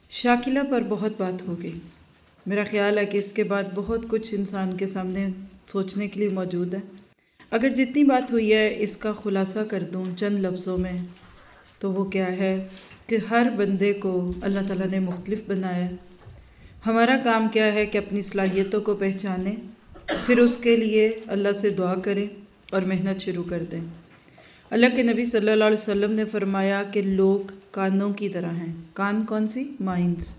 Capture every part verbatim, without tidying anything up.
شاکلہ پر بہت بات ہو گئی۔ میرا خیال ہے کہ اس کے بعد بہت کچھ انسان کے سامنے سوچنے کے لیے موجود ہے۔ اگر جتنی بات ہوئی ہے اس کا خلاصہ کر دوں چند لفظوں میں تو وہ کیا ہے کہ ہر بندے کو اللہ تعالیٰ نے مختلف بنایا ہے۔ ہمارا کام کیا ہے کہ اپنی صلاحیتوں کو پہچانیں، پھر اس کے لیے اللہ سے دعا کریں اور محنت شروع کر دیں۔ اللہ کے نبی صلی اللہ علیہ وسلم نے فرمایا کہ لوگ کانوں کی طرح ہیں۔ کان کون سی؟ مائنز۔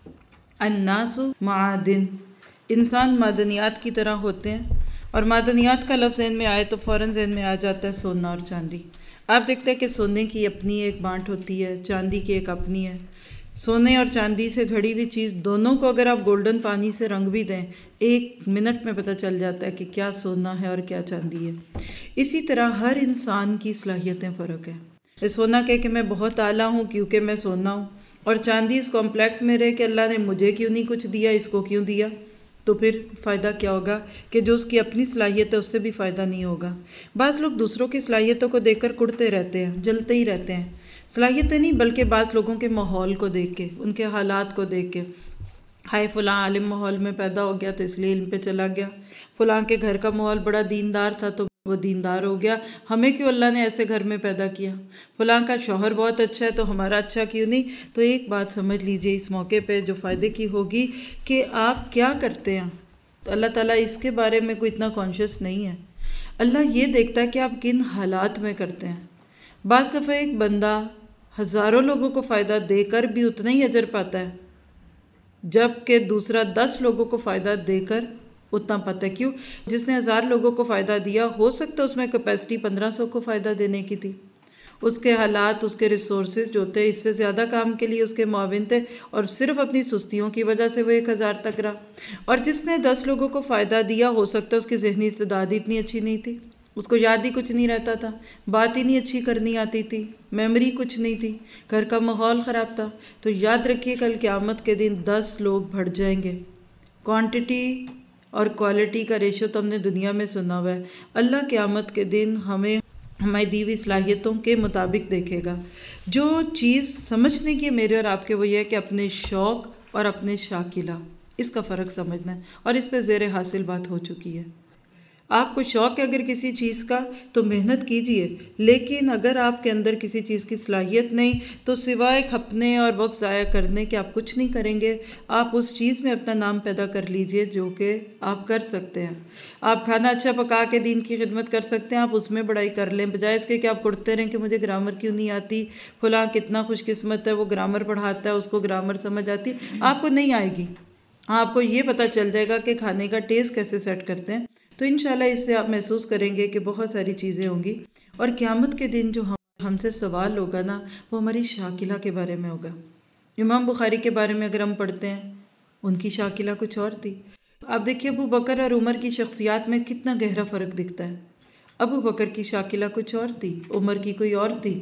الناس معادن، انسان معدنیات کی طرح ہوتے ہیں، اور معدنیات کا لفظ ذہن میں آئے تو فوراً ذہن میں آ جاتا ہے سونا اور چاندی۔ آپ دیکھتے ہیں کہ سونے کی اپنی ایک بانٹ ہوتی ہے، چاندی کی ایک اپنی ہے۔ سونے اور چاندی سے گھڑی ہوئی چیز دونوں کو اگر آپ گولڈن پانی سے رنگ بھی دیں ایک منٹ میں پتہ چل جاتا ہے کہ کیا سونا ہے اور کیا چاندی ہے۔ اسی طرح ہر انسان کی صلاحیتیں فرق ہیں۔ سونا کہے کہ میں بہت اعلیٰ ہوں کیونکہ میں سونا ہوں، اور چاندی اس کمپلیکس میں رہے کہ اللہ نے مجھے کیوں نہیں کچھ دیا، اس کو کیوں دیا، تو پھر فائدہ کیا ہوگا کہ جو اس کی اپنی صلاحیت ہے اس سے بھی فائدہ نہیں ہوگا۔ بعض لوگ دوسروں کی صلاحیتوں کو دیکھ کر کڑتے رہتے ہیں، جلتے ہی رہتے ہیں، صلاحیتیں نہیں بلکہ بعض لوگوں کے ماحول کو دیکھ کے، ان کے حالات کو دیکھ کے، ہائے فلاں عالم ماحول میں پیدا ہو گیا تو اس لیے علم پہ چلا گیا، فلاں کے گھر کا ماحول بڑا دیندار تھا تو وہ دیندار ہو گیا، ہمیں کیوں اللہ نے ایسے گھر میں پیدا کیا، فلاں کا شوہر بہت اچھا ہے تو ہمارا اچھا کیوں نہیں۔ تو ایک بات سمجھ لیجئے اس موقع پہ جو فائدے کی ہوگی کہ آپ کیا کرتے ہیں، تو اللہ تعالیٰ اس کے بارے میں کوئی اتنا کانشیس نہیں ہے۔ اللہ یہ دیکھتا ہے کہ آپ کن حالات میں کرتے ہیں۔ بعض دفعہ ایک بندہ ہزاروں لوگوں کو فائدہ دے کر بھی اتنا ہی اجر پاتا ہے جبکہ دوسرا دس لوگوں کو فائدہ دے کر اتنا پاتا ہے۔ کیوں؟ جس نے ہزار لوگوں کو فائدہ دیا ہو سکتا ہے اس میں کیپیسٹی پندرہ سو کو فائدہ دینے کی تھی، اس کے حالات، اس کے ریسورسز جو تھے اس سے زیادہ کام کے لیے اس کے معاون تھے، اور صرف اپنی سستیوں کی وجہ سے وہ ایک ہزار تک رہا۔ اور جس نے دس لوگوں کو فائدہ دیا ہو سکتا ہے اس کی ذہنی استعداد اتنی اچھی نہیں تھی، اس کو یاد ہی کچھ نہیں رہتا تھا، بات ہی نہیں اچھی کرنی آتی تھی، میموری کچھ نہیں تھی، گھر کا ماحول خراب تھا۔ تو یاد رکھیے کل قیامت کے دن دس لوگ بڑھ جائیں گے۔ کوانٹٹی اور کوالٹی کا ریشو تو ہم نے دنیا میں سنا ہوا ہے، اللہ قیامت کے دن ہمیں ہماری دی ہوئی صلاحیتوں کے مطابق دیکھے گا۔ جو چیز سمجھنے کی میرے اور آپ کے وہ یہ ہے کہ اپنے شوق اور اپنے شاکلہ، اس کا فرق سمجھنا ہے، اور اس پہ زیر حاصل بات ہو چکی ہے۔ آپ کو شوق ہے اگر کسی چیز کا تو محنت کیجئے، لیکن اگر آپ کے اندر کسی چیز کی صلاحیت نہیں تو سوائے کھپنے اور وقت ضائع کرنے کے آپ کچھ نہیں کریں گے۔ آپ اس چیز میں اپنا نام پیدا کر لیجئے جو کہ آپ کر سکتے ہیں۔ آپ کھانا اچھا پکا کے دین کی خدمت کر سکتے ہیں، آپ اس میں بڑائی کر لیں، بجائے اس کے کہ آپ کڑتے رہیں کہ مجھے گرامر کیوں نہیں آتی، فلاں کتنا خوش قسمت ہے وہ گرامر پڑھاتا ہے، اس کو گرامر سمجھ آتی، آپ کو نہیں آئے گی۔ آپ کو یہ پتہ چل جائے گا کہ کھانے کا ٹیسٹ کیسے سیٹ کرتے ہیں، تو انشاءاللہ اس سے آپ محسوس کریں گے کہ بہت ساری چیزیں ہوں گی، اور قیامت کے دن جو ہم ہم سے سوال ہوگا نا وہ ہماری شاکلہ کے بارے میں ہوگا۔ امام بخاری کے بارے میں اگر ہم پڑھتے ہیں ان کی شاکلہ کچھ اور تھی۔ اب دیکھیے ابو بکر اور عمر کی شخصیات میں کتنا گہرا فرق دکھتا ہے۔ ابو بکر کی شاکلہ کچھ اور تھی، عمر کی کوئی اور تھی۔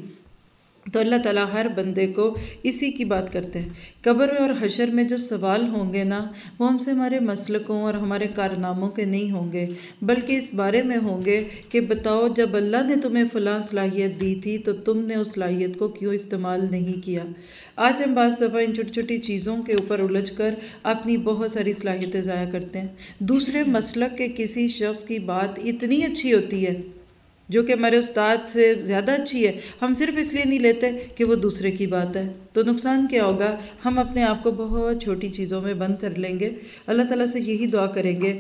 تو اللہ تعالیٰ ہر بندے کو اسی کی بات کرتے ہیں۔ قبر اور حشر میں جو سوال ہوں گے نا وہ ہم سے ہمارے مسلکوں اور ہمارے کارناموں کے نہیں ہوں گے، بلکہ اس بارے میں ہوں گے کہ بتاؤ جب اللہ نے تمہیں فلاں صلاحیت دی تھی تو تم نے اس صلاحیت کو کیوں استعمال نہیں کیا۔ آج ہم بعض دفعہ ان چھوٹی چھوٹی چیزوں کے اوپر الجھ کر اپنی بہت ساری صلاحیتیں ضائع کرتے ہیں۔ دوسرے مسلک کے کسی شخص کی بات اتنی اچھی ہوتی ہے جو کہ ہمارے استاد سے زیادہ اچھی ہے، ہم صرف اس لیے نہیں لیتے کہ وہ دوسرے کی بات ہے، تو نقصان کیا ہوگا؟ ہم اپنے آپ کو بہت چھوٹی چیزوں میں بند کر لیں گے۔ اللہ تعالیٰ سے یہی دعا کریں گے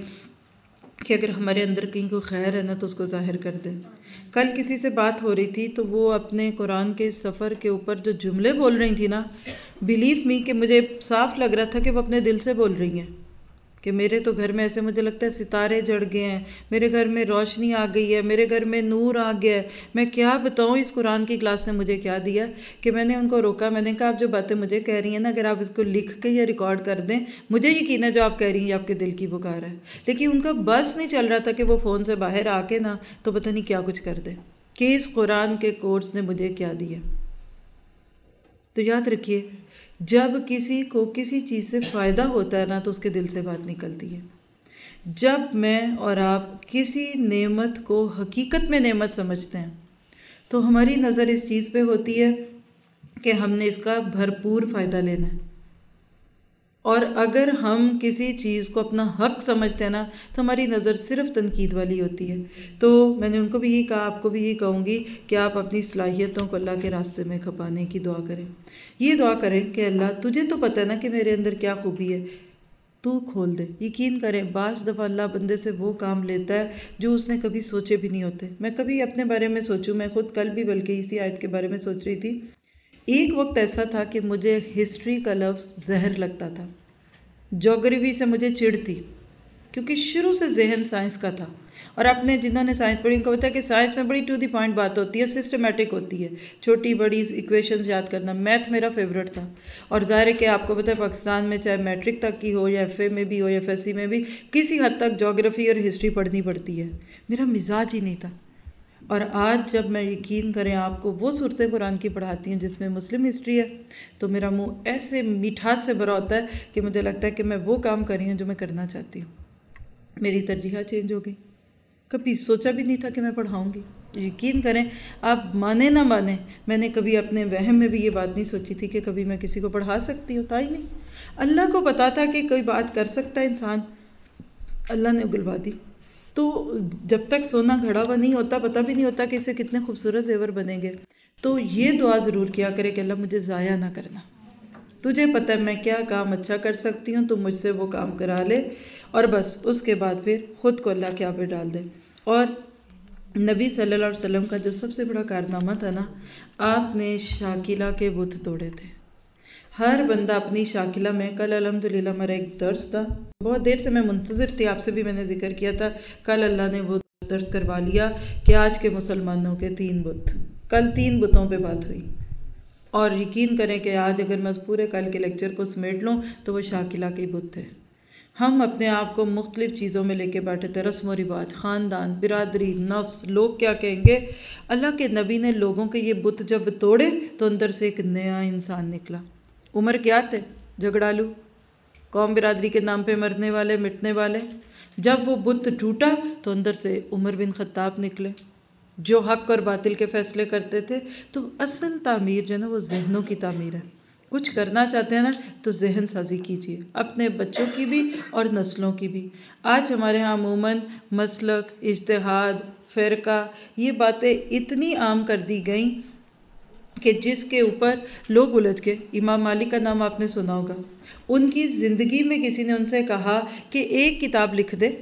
کہ اگر ہمارے اندر کہیں کوئی خیر ہے نا تو اس کو ظاہر کر دیں۔ کل کسی سے بات ہو رہی تھی تو وہ اپنے قرآن کے سفر کے اوپر جو جملے بول رہی تھی نا، بیلیو می کہ مجھے صاف لگ رہا تھا کہ وہ اپنے دل سے بول رہی ہیں کہ میرے تو گھر میں ایسے مجھے لگتا ہے ستارے جڑ گئے ہیں، میرے گھر میں روشنی آ گئی ہے، میرے گھر میں نور آ گیا ہے۔ میں کیا بتاؤں اس قرآن کی کلاس نے مجھے کیا دیا کہ میں نے ان کو روکا، میں نے کہا آپ جو باتیں مجھے کہہ رہی ہیں نا اگر آپ اس کو لکھ کے یا ریکارڈ کر دیں، مجھے یقین ہے جو آپ کہہ رہی ہیں یہ آپ کے دل کی پکار ہے، لیکن ان کا بس نہیں چل رہا تھا کہ وہ فون سے باہر آ کے نا تو پتہ نہیں کیا کچھ کر دے کہ اس قرآن کے کورس نے مجھے کیا دیا۔ تو یاد رکھیے جب کسی کو کسی چیز سے فائدہ ہوتا ہے نا تو اس کے دل سے بات نکلتی ہے۔ جب میں اور آپ کسی نعمت کو حقیقت میں نعمت سمجھتے ہیں تو ہماری نظر اس چیز پہ ہوتی ہے کہ ہم نے اس کا بھرپور فائدہ لینا ہے۔ اور اگر ہم کسی چیز کو اپنا حق سمجھتے ہیں نا تو ہماری نظر صرف تنقید والی ہوتی ہے۔ تو میں نے ان کو بھی یہی کہا، آپ کو بھی یہی کہوں گی کہ آپ اپنی صلاحیتوں کو اللہ کے راستے میں کھپانے کی دعا کریں۔ یہ دعا کریں کہ اللہ تجھے تو پتہ ہے نا کہ میرے اندر کیا خوبی ہے، تو کھول دے۔ یقین کریں بعض دفعہ اللہ بندے سے وہ کام لیتا ہے جو اس نے کبھی سوچے بھی نہیں ہوتے۔ میں کبھی اپنے بارے میں سوچوں، میں خود کل بھی بلکہ اسی آیت کے بارے میں سوچ رہی تھی۔ ایک وقت ایسا تھا کہ مجھے ہسٹری کا لفظ زہر لگتا تھا، جغرافی سے مجھے چڑ تھی، کیونکہ شروع سے ذہن سائنس کا تھا۔ اور آپ نے جنہوں نے سائنس پڑھی ان کو پتا ہے کہ سائنس میں بڑی ٹو دی پوائنٹ بات ہوتی ہے، سسٹمیٹک ہوتی ہے، چھوٹی بڑی ایکویشنز یاد کرنا۔ میتھ میرا فیوریٹ تھا، اور ظاہر ہے کہ آپ کو پتا ہے پاکستان میں چاہے میٹرک تک کی ہو یا ایف اے میں بھی ہو یا ایف ایس سی میں بھی کسی حد تک جغرافی اور ہسٹری پڑھنی پڑتی ہے۔ میرا مزاج ہی نہیں تھا۔ اور آج جب میں یقین کریں آپ کو وہ صورتیں قرآن کی پڑھاتی ہوں جس میں مسلم ہسٹری ہے تو میرا منہ ایسے میٹھاس سے بھرا ہوتا ہے کہ مجھے لگتا ہے کہ میں وہ کام کر رہی ہوں جو میں کرنا چاہتی ہوں۔ میری ترجیحات چینج ہو گئی، کبھی سوچا بھی نہیں تھا کہ میں پڑھاؤں گی۔ یقین کریں آپ مانیں نہ مانیں، میں نے کبھی اپنے وہم میں بھی یہ بات نہیں سوچی تھی کہ کبھی میں کسی کو پڑھا سکتی ہوں، تھا ہی نہیں۔ اللہ کو پتا تھا کہ کوئی بات کر سکتا ہے انسان، اللہ نے اگلوا دی۔ تو جب تک سونا گھڑا ہوا نہیں ہوتا پتہ بھی نہیں ہوتا کہ اسے کتنے خوبصورت زیور بنیں گے۔ تو یہ دعا ضرور کیا کرے کہ اللہ مجھے ضائع نہ کرنا، تجھے پتہ ہے میں کیا کام اچھا کر سکتی ہوں، تو مجھ سے وہ کام کرا لے، اور بس اس کے بعد پھر خود کو اللہ کے آگے ڈال دے۔ اور نبی صلی اللہ علیہ وسلم کا جو سب سے بڑا کارنامہ تھا نا، آپ نے شاکلہ کے بت توڑے تھے۔ ہر بندہ اپنی شاکلہ میں، کل الحمدللہ ہمارا ایک درس تھا، بہت دیر سے میں منتظر تھی، آپ سے بھی میں نے ذکر کیا تھا، کل اللہ نے وہ درس کروا لیا کہ آج کے مسلمانوں کے تین بت، کل تین بتوں پہ بات ہوئی۔ اور یقین کریں کہ آج اگر میں اس پورے کل کے لیکچر کو سمیٹ لوں تو وہ شاکلہ کے بت تھے۔ ہم اپنے آپ کو مختلف چیزوں میں لے کے بیٹھے تھے، رسم و رواج، خاندان، برادری، نفس، لوگ کیا کہیں گے۔ اللہ کے نبی نے لوگوں کے یہ بت جب توڑے تو اندر سے ایک نیا انسان نکلا۔ عمر کیا تھے؟ جھگڑالو، قوم برادری کے نام پہ مرنے والے، مٹنے والے۔ جب وہ بت ٹوٹا تو اندر سے عمر بن خطاب نکلے جو حق اور باطل کے فیصلے کرتے تھے۔ تو اصل تعمیر جو ہے نا وہ ذہنوں کی تعمیر ہے۔ کچھ کرنا چاہتے ہیں نا تو ذہن سازی کیجیے، اپنے بچوں کی بھی اور نسلوں کی بھی۔ آج ہمارے ہاں عموماً مسلک، اجتہاد، فرقہ، یہ باتیں اتنی عام کر دی گئیں کہ جس کے اوپر لوگ الجھ گئے۔ امام مالک کا نام آپ نے سنا ہوگا، ان کی زندگی میں کسی نے ان سے کہا کہ ایک کتاب لکھ دے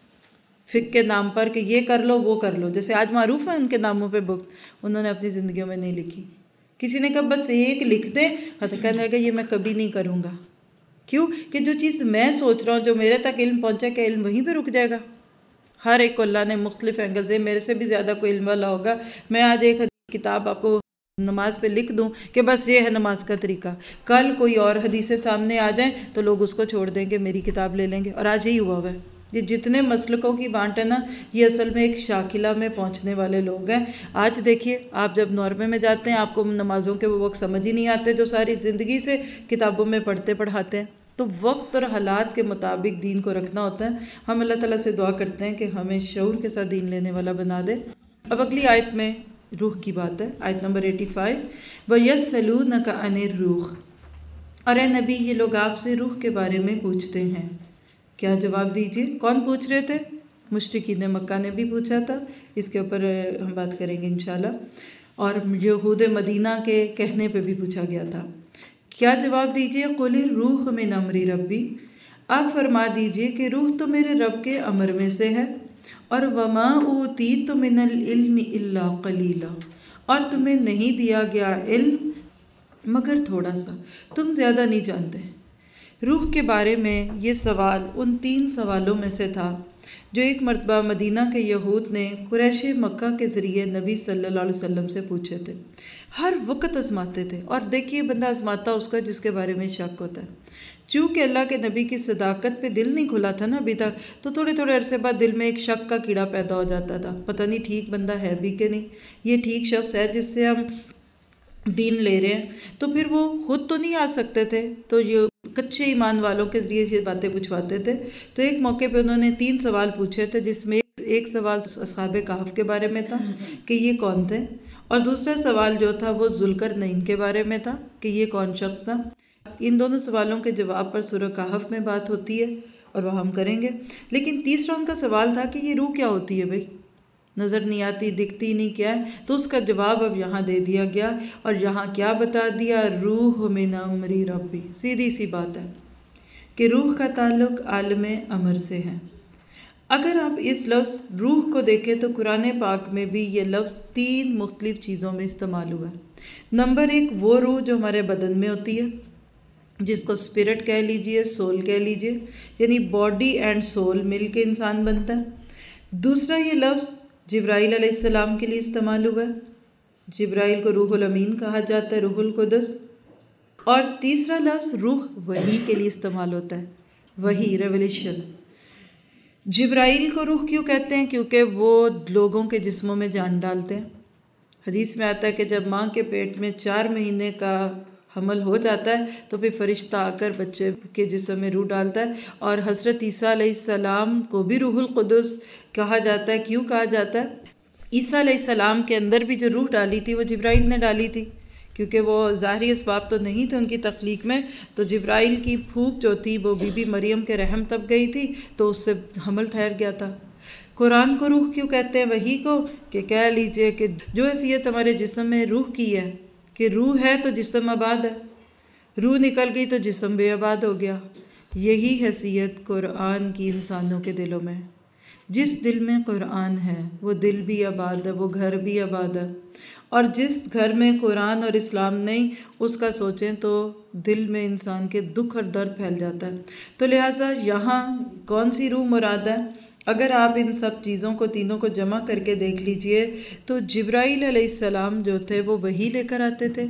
فقہ کے نام پر کہ یہ کر لو وہ کر لو، جیسے آج معروف ہے ان کے ناموں پہ بک، انہوں نے اپنی زندگیوں میں نہیں لکھی۔ کسی نے کہا بس ایک لکھ دیں، تو کہنے لگا یہ میں کبھی نہیں کروں گا۔ کیوں؟ کہ جو چیز میں سوچ رہا ہوں، جو میرے تک علم پہنچا، کہ علم وہیں پہ رک جائے گا؟ ہر ایک کو اللہ نے مختلف اینگل سے، میرے سے بھی زیادہ کوئی علم والا ہوگا، میں آج ایک کتاب آپ کو نماز پہ لکھ دوں کہ بس یہ ہے نماز کا طریقہ، کل کوئی اور حدیثیں سامنے آ جائیں تو لوگ اس کو چھوڑ دیں گے، میری کتاب لے لیں گے۔ اور آج یہی ہوا ہوا ہے۔ یہ جتنے مسلکوں کی بانٹ ہے نا، یہ اصل میں ایک شاکلہ میں پہنچنے والے لوگ ہیں۔ آج دیکھیے آپ جب نارمے میں جاتے ہیں، آپ کو نمازوں کے وہ وقت سمجھ ہی نہیں آتے جو ساری زندگی سے کتابوں میں پڑھتے پڑھاتے ہیں۔ تو وقت اور حالات کے مطابق دین کو رکھنا ہوتا ہے۔ ہم اللہ تعالیٰ سے دعا کرتے ہیں کہ ہمیں شعور کے ساتھ دین لینے والا بنا دے۔ اب اگلی آیت میں روح کی بات ہے، آیت نمبر پچاسی، وَيَسْأَلُونَكَ عَنِ الرُّوحِ، اور اے نبی یہ لوگ آپ سے روح کے بارے میں پوچھتے ہیں، کیا جواب دیجئے؟ کون پوچھ رہے تھے؟ مشرکین مکہ نے بھی پوچھا تھا، اس کے اوپر ہم بات کریں گے انشاءاللہ، اور یہود مدینہ کے کہنے پہ بھی پوچھا گیا تھا۔ کیا جواب دیجئے؟ قُلِ الرُّوحُ مِنْ أَمْرِ رَبِّي، آپ فرما دیجئے کہ روح تو میرے رب کے امر میں سے ہے، اور وَمَا أُوتِيتُ مِنَ الْعِلْمِ إِلَّا قَلِيلًا، اور تمہیں نہیں دیا گیا علم مگر تھوڑا سا، تم زیادہ نہیں جانتے۔ روح کے بارے میں یہ سوال ان تین سوالوں میں سے تھا جو ایک مرتبہ مدینہ کے یہود نے قریش مکہ کے ذریعے نبی صلی اللہ علیہ وسلم سے پوچھے تھے۔ ہر وقت آزماتے تھے، اور دیکھیے بندہ آزماتا اس کا جس کے بارے میں شک ہوتا ہے۔ چونکہ اللہ کے نبی کی صداقت پہ دل نہیں کھلا تھا نا ابھی تک، تو تھوڑے تھوڑے عرصے بعد دل میں ایک شک کا کیڑا پیدا ہو جاتا تھا، پتہ نہیں ٹھیک بندہ ہے بھی کہ نہیں، یہ ٹھیک شخص ہے جس سے ہم دین لے رہے ہیں۔ تو پھر وہ خود تو نہیں آ سکتے تھے، تو یہ کچے ایمان والوں کے ذریعے یہ باتیں پوچھواتے تھے۔ تو ایک موقع پہ انہوں نے تین سوال پوچھے تھے، جس میں ایک سوال اصحاب کہف کے بارے میں تھا کہ یہ کون تھے، اور دوسرا سوال جو تھا وہ ذوالقرنین کے بارے میں تھا کہ یہ کون شخص تھا۔ ان دونوں سوالوں کے جواب پر سورہ کہف میں بات ہوتی ہے اور وہ ہم کریں گے، لیکن تیسرا ان کا سوال تھا کہ یہ روح کیا ہوتی ہے بھائی، نظر نہیں آتی، دکھتی نہیں، کیا ہے؟ تو اس کا جواب اب یہاں دے دیا گیا، اور یہاں کیا بتا دیا؟ روح من امری ربی، سیدھی سی بات ہے کہ روح کا تعلق عالم امر سے ہے۔ اگر آپ اس لفظ روح کو دیکھیں تو قرآن پاک میں بھی یہ لفظ تین مختلف چیزوں میں استعمال ہوا ہے۔ نمبر ایک وہ روح جو ہمارے بدن میں ہوتی ہے، جس کو اسپرٹ کہہ لیجئے، سول کہہ لیجئے، یعنی باڈی اینڈ سول مل کے انسان بنتا ہے۔ دوسرا یہ لفظ جبرائیل علیہ السلام کے لیے استعمال ہوا ہے، جبرائیل کو روح الامین کہا جاتا ہے، روح القدس۔ اور تیسرا لفظ روح وحی کے لیے استعمال ہوتا ہے، وحی، ریولیشن۔ جبرائیل کو روح کیوں کہتے ہیں؟ کیونکہ وہ لوگوں کے جسموں میں جان ڈالتے ہیں۔ حدیث میں آتا ہے کہ جب ماں کے پیٹ میں چار مہینے کا حمل ہو جاتا ہے تو پھر فرشتہ آ کر بچے کے جسم میں روح ڈالتا ہے، اور حضرت عیسیٰ علیہ السلام کو بھی روح القدس کہا جاتا ہے۔ کیوں کہا جاتا ہے؟ عیسیٰ علیہ السلام کے اندر بھی جو روح ڈالی تھی وہ جبرائیل نے ڈالی تھی، کیونکہ وہ ظاہری اسباب تو نہیں تھے ان کی تخلیق میں، تو جبرائیل کی پھوک جو تھی وہ بی بی مریم کے رحم تب گئی تھی تو اس سے حمل ٹھہر گیا تھا۔ قرآن کو روح کیوں کہتے ہیں؟ وحی کو، کہ کہہ لیجئے کہ جو حیثیت ہمارے جسم میں روح کی ہے، کہ روح ہے تو جسم آباد ہے، روح نکل گئی تو جسم بے آباد ہو گیا۔ یہی حیثیت قرآن کی انسانوں کے دلوں میں، جس دل میں قرآن ہے وہ دل بھی آباد ہے، وہ گھر بھی آباد ہے، اور جس گھر میں قرآن اور اسلام نہیں اس کا سوچیں تو دل میں انسان کے دکھ اور درد پھیل جاتا ہے۔ تو لہٰذا یہاں کون سی روح مراد ہے؟ اگر آپ ان سب چیزوں کو تینوں کو جمع کر کے دیکھ لیجئے تو جبرائیل علیہ السلام جو تھے وہ وحی لے کر آتے تھے۔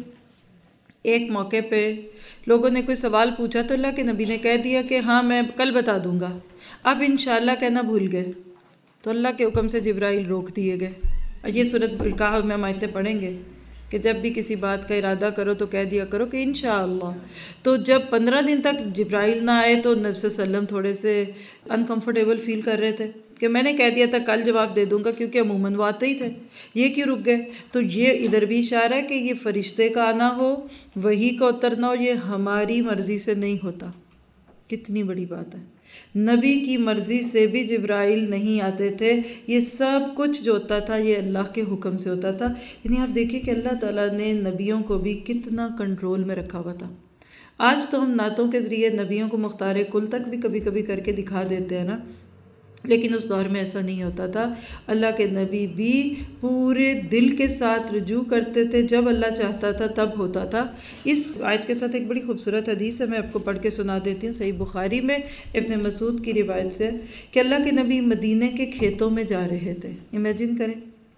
ایک موقع پہ لوگوں نے کوئی سوال پوچھا تو اللہ کے نبی نے کہہ دیا کہ ہاں میں کل بتا دوں گا، اب انشاءاللہ کہنا بھول گئے، تو اللہ کے حکم سے جبرائیل روک دیے گئے۔ اور یہ صورت کہف میں ہم آیتیں پڑھیں گے کہ جب بھی کسی بات کا ارادہ کرو تو کہہ دیا کرو کہ انشاءاللہ۔ تو جب پندرہ دن تک جبرائیل نہ آئے تو نبی صلی اللہ علیہ وسلم تھوڑے سے انکمفرٹیبل فیل کر رہے تھے کہ میں نے کہہ دیا تھا کل جواب دے دوں گا، کیونکہ عموماً وہ آتے ہی تھے، یہ کیوں رک گئے؟ تو یہ ادھر بھی اشارہ ہے کہ یہ فرشتے کا آنا ہو، وحی کا اترنا ہو، یہ ہماری مرضی سے نہیں ہوتا۔ کتنی بڑی بات ہے، نبی کی مرضی سے بھی جبرائیل نہیں آتے تھے، یہ سب کچھ جو ہوتا تھا یہ اللہ کے حکم سے ہوتا تھا۔ یعنی آپ دیکھیں کہ اللہ تعالیٰ نے نبیوں کو بھی کتنا کنٹرول میں رکھا ہوا تھا۔ آج تو ہم نعتوں کے ذریعے نبیوں کو مختار کل تک بھی کبھی کبھی کر کے دکھا دیتے ہیں نا، لیکن اس دور میں ایسا نہیں ہوتا تھا۔ اللہ کے نبی بھی پورے دل کے ساتھ رجوع کرتے تھے، جب اللہ چاہتا تھا تب ہوتا تھا۔ اس آیت کے ساتھ ایک بڑی خوبصورت حدیث ہے، میں آپ کو پڑھ کے سنا دیتی ہوں۔ صحیح بخاری میں ابن مسعود کی روایت سے کہ اللہ کے نبی مدینے کے کھیتوں میں جا رہے تھے۔ امیجن کریں،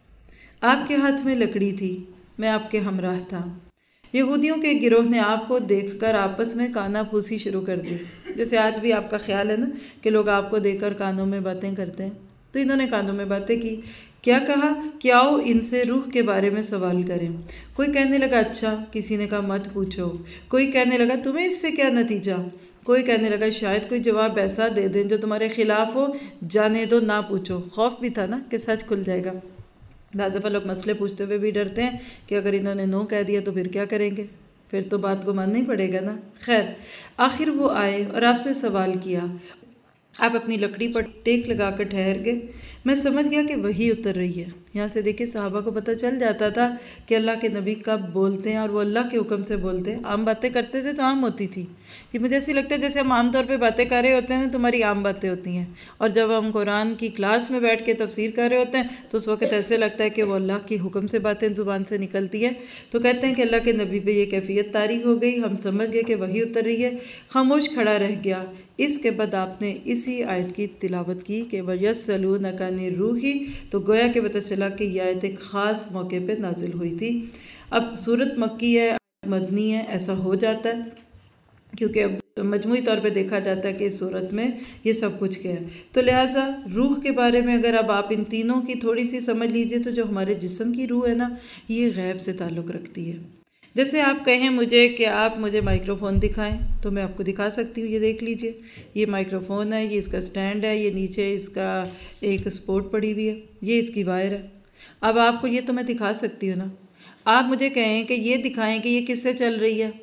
آپ کے ہاتھ میں لکڑی تھی، میں آپ کے ہمراہ تھا، یہودیوں کے گروہ نے آپ کو دیکھ کر آپس میں کانا پھوسی شروع کر دی، جیسے آج بھی آپ کا خیال ہے نا کہ لوگ آپ کو دیکھ کر کانوں میں باتیں کرتے ہیں، تو انہوں نے کانوں میں باتیں کی۔ کیا کہا کہ آؤ ان سے روح کے بارے میں سوال کریں۔ کوئی کہنے لگا اچھا، کسی نے کہا مت پوچھو، کوئی کہنے لگا تمہیں اس سے کیا نتیجہ، کوئی کہنے لگا شاید کوئی جواب ایسا دے دیں جو تمہارے خلاف ہو، جانے دو نہ پوچھو۔ خوف بھی تھا نا کہ سچ کھل جائے گا۔ بعض دفعہ لوگ مسئلے پوچھتے ہوئے بھی ڈرتے ہیں کہ اگر انہوں نے نو کہہ دیا تو پھر کیا کریں گے، پھر تو بات کو ماننا ہی پڑے گا نا۔ خیر، آخر وہ آئے اور آپ سے سوال کیا، آپ اپنی لکڑی پر ٹیک لگا کر ٹھہر گئے۔ میں سمجھ گیا کہ وحی اتر رہی ہے۔ یہاں سے دیکھیں صحابہ کو پتہ چل جاتا تھا کہ اللہ کے نبی کب بولتے ہیں، اور وہ اللہ کے حکم سے بولتے ہیں۔ عام باتیں کرتے تھے تو عام ہوتی تھی، یہ مجھے ایسی لگتا ہے جیسے ہم عام طور پہ باتیں کر رہے ہوتے ہیں تو ہماری عام باتیں ہوتی ہیں، اور جب ہم قرآن کی کلاس میں بیٹھ کے تفسیر کر رہے ہوتے ہیں تو اس وقت ایسے لگتا ہے کہ وہ اللہ کے حکم سے باتیں زبان سے نکلتی ہے۔ تو کہتے ہیں کہ اللہ کے نبی پہ یہ کیفیت طاری ہو گئی، ہم سمجھ گئے کہ وحی اتر رہی ہے، خاموش کھڑا رہ گیا۔ اس کے بعد آپ نے اسی آیت کی تلاوت کی کہ وَيَسْأَلُونَكَ عَنِ الرُّوحِ، تو گویا کہ پتہ چلا کہ یہ آیت ایک خاص موقع پہ نازل ہوئی تھی۔ اب سورت مکی ہے، مدنی ہے، ایسا ہو جاتا ہے کیونکہ اب مجموعی طور پہ دیکھا جاتا ہے کہ اس صورت میں یہ سب کچھ کیا ہے۔ تو لہٰذا روح کے بارے میں اگر اب آپ ان تینوں کی تھوڑی سی سمجھ لیجئے تو جو ہمارے جسم کی روح ہے نا، یہ غیب سے تعلق رکھتی ہے۔ جیسے آپ کہیں مجھے کہ آپ مجھے مائکرو فون دکھائیں تو میں آپ کو دکھا سکتی ہوں، یہ دیکھ لیجئے، یہ مائکرو فون ہے، یہ اس کا سٹینڈ ہے، یہ نیچے اس کا ایک سپورٹ پڑی ہوئی ہے، یہ اس کی وائر ہے۔ اب آپ کو یہ تو میں دکھا سکتی ہوں نا۔ آپ مجھے کہیں کہ یہ دکھائیں کہ یہ کس سے چل رہی ہے،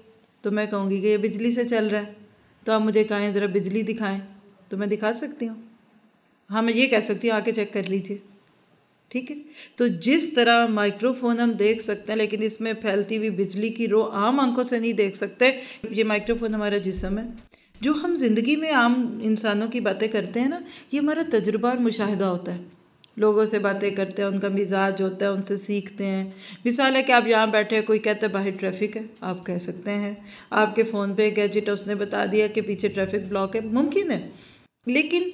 تو میں کہوں گی کہ یہ بجلی سے چل رہا ہے، تو آپ مجھے کہیں ذرا بجلی دکھائیں، تو میں دکھا سکتی ہوں. ہاں میں یہ کہہ سکتی ہوں آ کے چیک کر لیجئے. ٹھیک ہے. تو جس طرح مائکرو فون ہم دیکھ سکتے ہیں لیکن اس میں پھیلتی ہوئی بجلی کی رو عام آنکھوں سے نہیں دیکھ سکتے. یہ مائکرو فون ہمارا جسم ہے. جو ہم زندگی میں عام انسانوں کی باتیں کرتے ہیں نا، یہ ہمارا تجربہ اور مشاہدہ ہوتا ہے. لوگوں سے باتیں کرتے ہیں، ان کا مزاج ہوتا ہے، ان سے سیکھتے ہیں. مثال ہے کہ آپ یہاں بیٹھے ہیں، کوئی کہتا ہے باہر ٹریفک ہے، آپ کہہ سکتے ہیں آپ کے فون پہ گیجٹ اس نے بتا دیا کہ پیچھے ٹریفک بلاک ہے، ممکن ہے. لیکن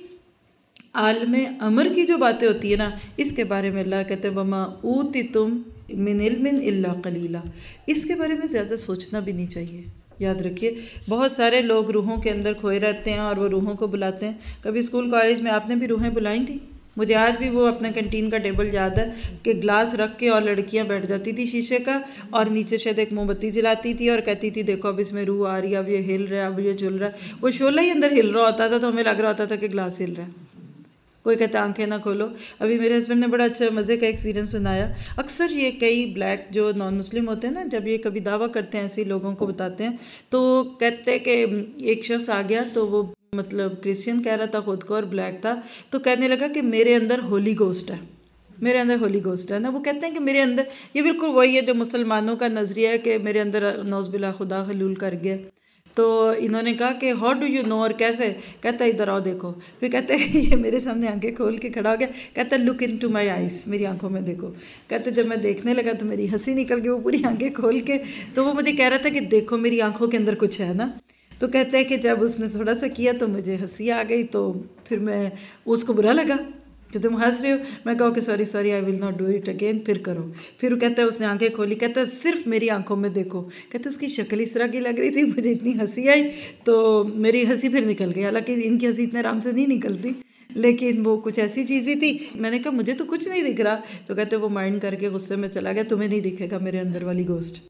عالم امر کی جو باتیں ہوتی ہیں نا، اس کے بارے میں اللہ کہتے ہیں وَمَا أُوتِيتُم مِّنْ عِلْمٍ إِلَّا قَلِيلًا. اس کے بارے میں زیادہ سوچنا بھی نہیں چاہیے. یاد رکھیے بہت سارے لوگ روحوں کے اندر کھوئے رہتے ہیں اور وہ روحوں کو بلاتے ہیں. کبھی اسکول کالج میں آپ نے بھی روحیں بلائیں تھیں؟ مجھے آج بھی وہ اپنے کنٹین کا ٹیبل یاد ہے کہ گلاس رکھ کے اور لڑکیاں بیٹھ جاتی تھی شیشے کا، اور نیچے شاید ایک موم بتی جلاتی تھی اور کہتی تھی دیکھو اب اس میں روح آ رہی ہے، اب یہ ہل رہا ہے، اب یہ جل رہا ہے. وہ شعلہ ہی اندر ہل رہا ہوتا تھا تو ہمیں لگ رہا ہوتا تھا کہ گلاس ہل رہا ہے. کوئی کہتا آنکھیں نہ کھولو. ابھی میرے ہسبینڈ نے بڑا اچھا مزے کا ایکسپیرینس سنایا. اکثر یہ کئی بلیک جو نان مسلم ہوتے ہیں نا، جب یہ کبھی دعویٰ کرتے ہیں ایسے لوگوں کو بتاتے ہیں تو کہتے کہ ایک شخص آ گیا تو وہ مطلب کرسچن کہہ رہا تھا خود کو اور بلیک تھا، تو کہنے لگا کہ میرے اندر ہولی گوسٹ ہے، میرے اندر ہولی گوسٹ ہے نا. وہ کہتے ہیں کہ میرے اندر یہ بالکل وہی ہے جو مسلمانوں کا نظریہ ہے کہ میرے اندر نعوذ باللہ خدا حلول کر گیا. تو انہوں نے کہا کہ ہاؤ ڈو یو نو، اور کیسے؟ کہتا ہے ادھر آؤ دیکھو. پھر کہتے ہیں یہ میرے سامنے آنکھیں کھول کے کھڑا ہو گیا. کہتا ہے لک ان ٹو مائی آئیز، میری آنکھوں میں دیکھو. کہتے جب میں دیکھنے لگا تو میری ہنسی نکل گئی، وہ پوری آنکھیں کھول کے. تو وہ مجھے کہہ رہا تھا کہ دیکھو میری آنکھوں کے اندر کچھ ہے نا. تو کہتے ہیں کہ جب اس نے تھوڑا سا کیا تو مجھے ہنسی آ گئی، تو پھر میں اس کو برا لگا کہ تم ہنس رہے ہو. میں کہا کہ sorry sorry I will not do it again, پھر کرو. پھر وہ کہتا ہے اس نے آنکھیں کھولی، کہتا ہے صرف میری آنکھوں میں دیکھو. کہتے اس کی شکل اس طرح کی لگ رہی تھی، مجھے اتنی ہنسی آئی تو میری ہنسی پھر نکل گئی. حالانکہ ان کی ہنسی اتنے آرام سے نہیں نکلتی، لیکن وہ کچھ ایسی چیزیں تھی. میں نے کہا مجھے تو کچھ نہیں دکھ رہا. تو کہتے وہ مائنڈ کر کے غصے میں چلا گیا، تمہیں نہیں دکھے گا میرے اندر والی گوسٹ.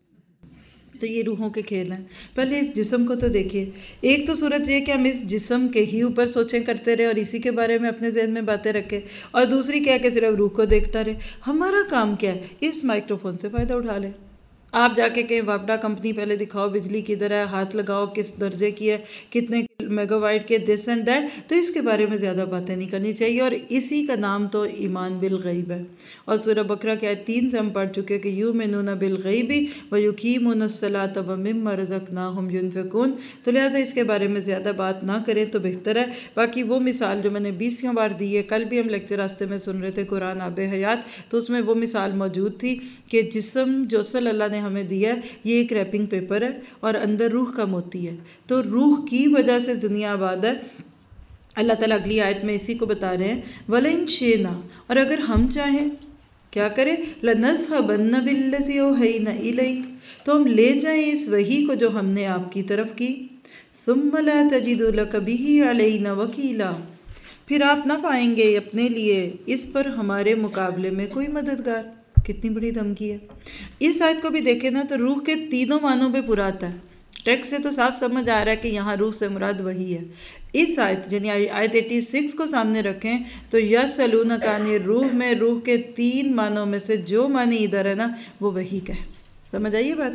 تو یہ روحوں کے کھیل ہیں. پہلے اس جسم کو تو دیکھیے. ایک تو صورت یہ کہ ہم اس جسم کے ہی اوپر سوچیں کرتے رہے اور اسی کے بارے میں اپنے ذہن میں باتیں رکھیں، اور دوسری کیا کہ صرف روح کو دیکھتا رہے. ہمارا کام کیا ہے؟ اس مائکرو فون سے فائدہ اٹھا لیں. آپ جا کے کہیں واپڈا کمپنی پہلے دکھاؤ بجلی کدھر ہے، ہاتھ لگاؤ کس درجے کی ہے، کتنے میگا وائٹ کے، دس اینڈ دیٹ. تو اس کے بارے میں زیادہ باتیں نہیں کرنی چاہیے، اور اسی کا نام تو ایمان بالغیب ہے. اور سورہ بقرہ کے آیت تین سے ہم پڑھ چکے کہ یؤمنون بالغیب ویقیمون الصلاۃ ومما رزقناہم ینفقون. تو لہٰذا اس کے بارے میں زیادہ بات نہ کریں تو بہتر ہے. باقی وہ مثال جو میں نے بیسیوں بار دی ہے، کل بھی ہم لیکچر راستے میں سن رہے تھے قرآن آب حیات، تو اس میں وہ مثال موجود تھی کہ جسم جو صلی اللہ نے ہمیں دیا ہے یہ ایک ریپنگ پیپر ہے اور اندر روح کا موتی ہے. تو روح کی وجہ سے دنیا آباد ہے. اللہ تعالیٰ اگلی آیت میں اسی کو بتا رہے ہیں وَلَئِن شِئْنَا، اور اگر ہم چاہیں کیا کریں، لَنَذْهَبَنَّ بِالَّذِي أَوْحَيْنَا إِلَيْكَ، تو ہم لے جائیں اس وحی کو جو ہم نے آپ کی طرف کی. ثُمَّ لَا تَجِدُ لَكَ بِهِ عَلَيْنَا وَكِيلًا، پھر آپ نہ پائیں گے اپنے لیے اس پر ہمارے مقابلے میں کوئی مددگار. کتنی بڑی دھمکی ہے. اس آیت کو بھی دیکھیں نا تو روح کے تینوں معنوں پہ پورا آتا ہے. ٹیکسٹ سے تو صاف سمجھ آ رہا ہے کہ یہاں روح سے مراد وہی ہے. اس آیت یعنی آیت اٹھاسی کو سامنے رکھیں تو یسألونک عن الروح میں روح کے تین معنوں میں سے جو معنی ادھر ہے نا وہ وہی کا ہے. سمجھ آئیے بات.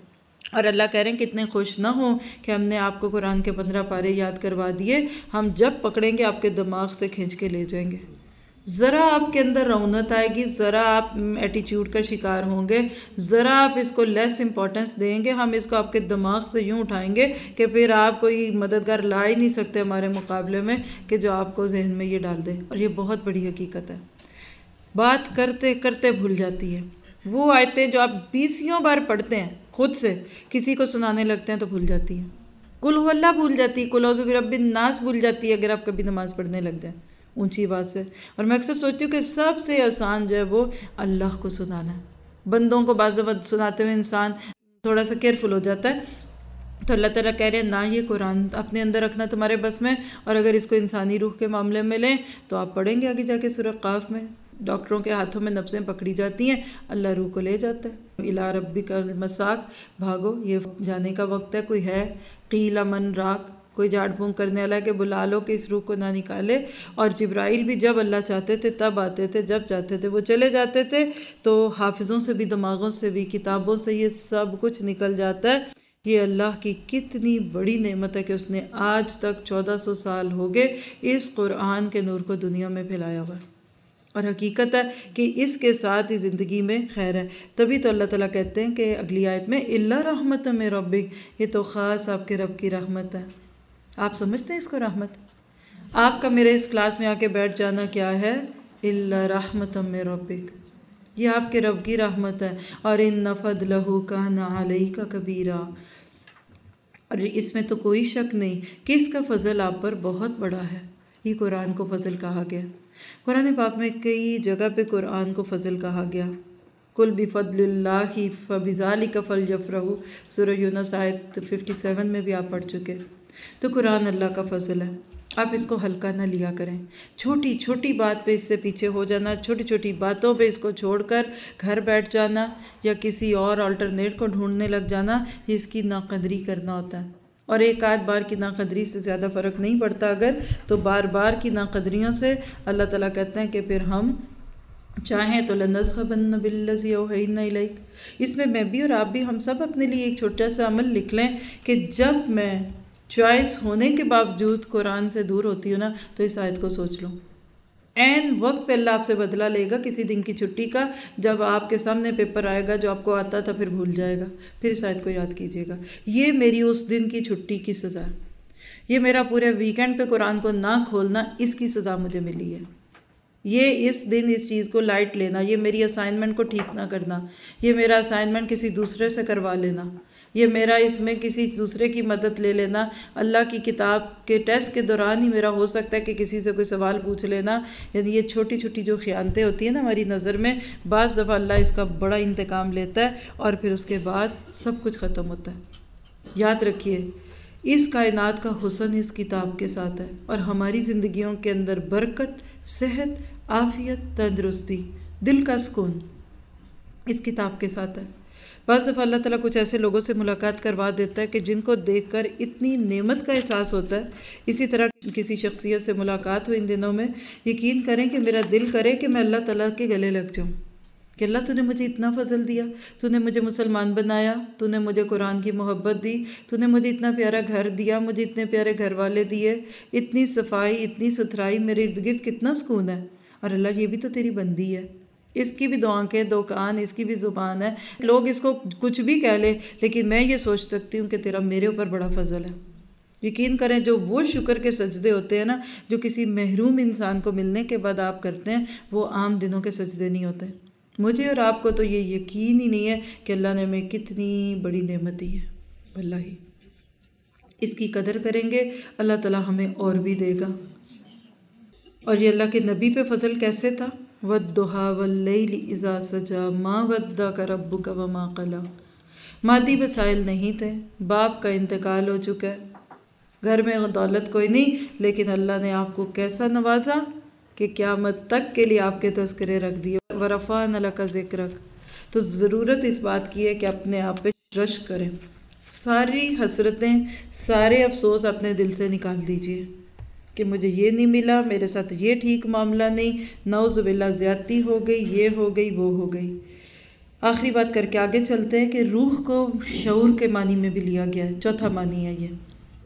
اور اللہ کہہ رہے ہیں کتنے خوش نہ ہوں کہ ہم نے آپ کو قرآن کے پندرہ پارے یاد کروا دیے، ہم جب پکڑیں گے آپ کے دماغ سے کھینچ کے لے جائیں گے. ذرا آپ کے اندر رونت آئے گی، ذرا آپ ایٹیچیوڈ کا شکار ہوں گے، ذرا آپ اس کو لیس امپورٹنس دیں گے، ہم اس کو آپ کے دماغ سے یوں اٹھائیں گے کہ پھر آپ کوئی مددگار لا ہی نہیں سکتے ہمارے مقابلے میں کہ جو آپ کو ذہن میں یہ ڈال دے. اور یہ بہت بڑی حقیقت ہے. بات کرتے کرتے بھول جاتی ہے. وہ آیتیں جو آپ بیسیوں بار پڑھتے ہیں خود سے کسی کو سنانے لگتے ہیں تو بھول جاتی ہیں. قل هو اللہ بھول جاتی ہے، قل اعوذ برب الناس بھول جاتی ہے اگر آپ کبھی نماز پڑھنے لگ جائیں اونچی بات سے. اور میں اکثر سوچتی ہوں کہ سب سے آسان جو ہے وہ اللہ کو سنانا ہے. بندوں کو بعض دفعہ سناتے ہوئے انسان تھوڑا سا کیئرفل ہو جاتا ہے. تو اللہ تعالیٰ کہہ رہے ہیں نہ یہ قرآن اپنے اندر رکھنا تمہارے بس میں، اور اگر اس کو انسانی روح کے معاملے میں لیں تو آپ پڑھیں گے آگے جا کے سورہ قاف میں ڈاکٹروں کے ہاتھوں میں نبضیں پکڑی جاتی ہیں، اللہ روح کو لے جاتا ہے. الی ربک المساک، بھاگو یہ جانے کا وقت ہے. کوئی ہے قیل من راک، کوئی جھاڑ پھونک کرنے والا ہے کہ بلا لو کہ اس روح کو نہ نکالے. اور جبرائیل بھی جب اللہ چاہتے تھے تب آتے تھے، جب چاہتے تھے وہ چلے جاتے تھے. تو حافظوں سے بھی، دماغوں سے بھی، کتابوں سے یہ سب کچھ نکل جاتا ہے. یہ اللہ کی کتنی بڑی نعمت ہے کہ اس نے آج تک چودہ سو سال ہو گئے اس قرآن کے نور کو دنیا میں پھیلایا ہوا ہے، اور حقیقت ہے کہ اس کے ساتھ ہی زندگی میں خیر ہے۔ تبھی تو اللہ تعالیٰ کہتے ہیں کہ اگلی آیت میں اِلَّا رَحْمَةً مِّن رَبِّكَ، یہ تو خاص آپ کے رب کی رحمت ہے۔ آپ سمجھتے ہیں اس کو رحمت؟ آپ کا میرے اس کلاس میں آ کے بیٹھ جانا کیا ہے؟ اِلَّا رَحْمَةً مِّن رَبِّكَ، یہ آپ کے رب کی رحمت ہے۔ اور اِنَّ فَضْلَهُ كَانَ عَلَيْكَ كَبِيرًا، اور اس میں تو کوئی شک نہیں کہ اس کا فضل آپ پر بہت بڑا ہے۔ یہ قرآن کو فضل کہا گیا۔ قرآن پاک میں کئی جگہ پہ قرآن کو فضل کہا گیا۔ قُلْ بِفَضْلِ اللَّهِ فَبِذَلِكَ فَلْيَفْرَحُوا، سورہ یونس آیت سون میں بھی آپ پڑھ چکے۔ تو قرآن اللہ کا فضل ہے، آپ اس کو ہلکا نہ لیا کریں۔ چھوٹی چھوٹی بات پہ اس سے پیچھے ہو جانا، چھوٹی چھوٹی باتوں پہ اس کو چھوڑ کر گھر بیٹھ جانا یا کسی اور آلٹرنیٹ کو ڈھونڈنے لگ جانا، یہ اس کی ناقدری کرنا ہوتا ہے۔ اور ایک آدھ بار کی ناقدری سے زیادہ فرق نہیں پڑتا اگر، تو بار بار کی ناقدریوں سے اللہ تعالیٰ کہتے ہیں کہ پھر ہم چاہیں تو لَنَذْهَبَنَّ بِالَّذِي أَوْحَيْنَا إِلَيْكَ، اس میں میں بھی اور آپ بھی، ہم سب اپنے لیے ایک چھوٹا سا عمل لکھ لیں کہ جب میں چوائس ہونے کے باوجود قرآن سے دور ہوتی ہوں نا، تو اس آیت کو سوچ لوں۔ عین وقت پہ اللہ آپ سے بدلہ لے گا کسی دن کی چھٹی کا، جب آپ کے سامنے پیپر آئے گا جو آپ کو آتا تھا پھر بھول جائے گا، پھر اس آیت کو یاد کیجئے گا۔ یہ میری اس دن کی چھٹی کی سزا ہے، یہ میرا پورے ویکینڈ پہ قرآن کو نہ کھولنا، اس کی سزا مجھے ملی ہے۔ یہ اس دن اس چیز کو لائٹ لینا، یہ میری اسائنمنٹ کو ٹھیک نہ کرنا، یہ میرا اسائنمنٹ کسی دوسرے سے کروا لینا، یہ میرا اس میں کسی دوسرے کی مدد لے لینا، اللہ کی کتاب کے ٹیسٹ کے دوران ہی میرا ہو سکتا ہے کہ کسی سے کوئی سوال پوچھ لینا، یعنی یہ چھوٹی چھوٹی جو خیانتیں ہوتی ہیں نا ہماری نظر میں، بعض دفعہ اللہ اس کا بڑا انتقام لیتا ہے اور پھر اس کے بعد سب کچھ ختم ہوتا ہے۔ یاد رکھیے اس کائنات کا حسن اس کتاب کے ساتھ ہے، اور ہماری زندگیوں کے اندر برکت، صحت، عافیت، تندرستی، دل کا سکون اس کتاب کے ساتھ ہے۔ بعض دفعہ اللہ تعالیٰ کچھ ایسے لوگوں سے ملاقات کروا دیتا ہے کہ جن کو دیکھ کر اتنی نعمت کا احساس ہوتا ہے۔ اسی طرح کسی شخصیت سے ملاقات ہو ان دنوں میں، یقین کریں کہ میرا دل کرے کہ میں اللہ تعالیٰ کے گلے لگ جاؤں کہ اللہ تو نے مجھے اتنا فضل دیا، تو نے مجھے مسلمان بنایا، تو نے مجھے قرآن کی محبت دی، تو نے مجھے اتنا پیارا گھر دیا، مجھے اتنے پیارے گھر والے دیے، اتنی صفائی، اتنی ستھرائی، میرے ارد گرد کتنا سکون ہے۔ اور اللہ یہ بھی تو تیری بندی ہے، اس کی بھی دو آنکھیں، دو کان، اس کی بھی زبان ہے، لوگ اس کو کچھ بھی کہہ لیں لیکن میں یہ سوچ سکتی ہوں کہ تیرا میرے اوپر بڑا فضل ہے۔ یقین کریں جو وہ شکر کے سجدے ہوتے ہیں نا جو کسی محروم انسان کو ملنے کے بعد آپ کرتے ہیں، وہ عام دنوں کے سجدے نہیں ہوتے۔ مجھے اور آپ کو تو یہ یقین ہی نہیں ہے کہ اللہ نے ہمیں کتنی بڑی نعمت دی ہے۔ واللہ اس کی قدر کریں گے اللہ تعالیٰ ہمیں اور بھی دے گا۔ اور یہ اللہ کے نبی پہ فضل کیسے تھا؟ وَالضُّحَىٰ وَاللَّيْلِ إِذَا سَجَىٰ مَا وَدَّعَكَ رَبُّكَ وَمَا قَلَىٰ، مادی وسائل نہیں تھے، باپ کا انتقال ہو چکا ہے، گھر میں دولت کوئی نہیں، لیکن اللہ نے آپ کو کیسا نوازا کہ قیامت تک کے لیے آپ کے تذکرے رکھ دیے۔ وَرَفَعْنَا لَكَ ذِكْرَكَ، تو ضرورت اس بات کی ہے کہ اپنے آپ پہ رشک کریں، ساری حسرتیں، سارے افسوس اپنے دل سے نکال دیجئے کہ مجھے یہ نہیں ملا، میرے ساتھ یہ ٹھیک معاملہ نہیں، نعوذ باللہ زیادتی ہو گئی، یہ ہو گئی، وہ ہو گئی۔ آخری بات کر کے آگے چلتے ہیں کہ روح کو شعور کے معنی میں بھی لیا گیا ہے، چوتھا معنی ہے یہ۔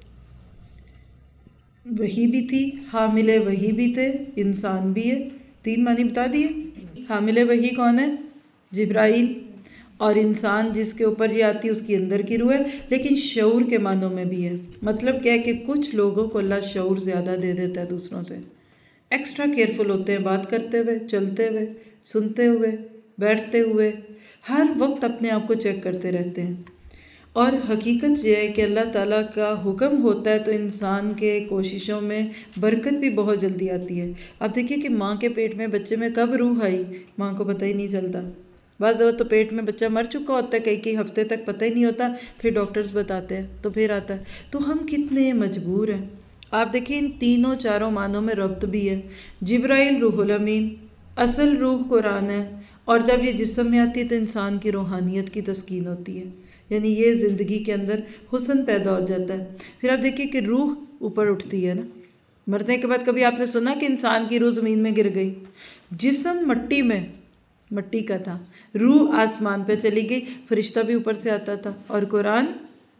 وحی بھی تھی، حامل وحی بھی تھے، انسان بھی ہے، تین معنی بتا دیے۔ حامل وحی کون ہے؟ جبرائیل، اور انسان جس کے اوپر یہ آتی ہے اس کی اندر کی روح ہے، لیکن شعور کے معنوں میں بھی ہے۔ مطلب کیا ہے کہ کچھ لوگوں کو اللہ شعور زیادہ دے دیتا ہے دوسروں سے، ایکسٹرا کیئرفل ہوتے ہیں بات کرتے ہوئے، چلتے ہوئے، سنتے ہوئے، بیٹھتے ہوئے، ہر وقت اپنے آپ کو چیک کرتے رہتے ہیں۔ اور حقیقت یہ ہے کہ اللہ تعالیٰ کا حکم ہوتا ہے تو انسان کے کوششوں میں برکت بھی بہت جلدی آتی ہے۔ اب دیکھیے کہ ماں کے پیٹ میں بچے میں کب روح آئی، ماں کو پتہ ہی نہیں چلتا۔ بعض دفعہ تو پیٹ میں بچہ مر چکا ہوتا ہے، کئی کئی ہفتے تک پتہ ہی نہیں ہوتا، پھر ڈاکٹرز بتاتے ہیں تو پھر آتا ہے۔ تو ہم کتنے مجبور ہیں۔ آپ دیکھیں ان تینوں چاروں معنوں میں ربط بھی ہے۔ جبرائیل روح الامین، اصل روح قرآن ہے، اور جب یہ جسم میں آتی ہے تو انسان کی روحانیت کی تسکین ہوتی ہے، یعنی یہ زندگی کے اندر حسن پیدا ہو جاتا ہے۔ پھر آپ دیکھیے کہ روح اوپر اٹھتی ہے نا، مرنے کے بعد کبھی آپ نے سنا کہ انسان کی روح زمین میں گر گئی؟ جسم مٹی میں، مٹی کا تھا، روح آسمان پہ چلی گئی، فرشتہ بھی اوپر سے آتا تھا، اور قرآن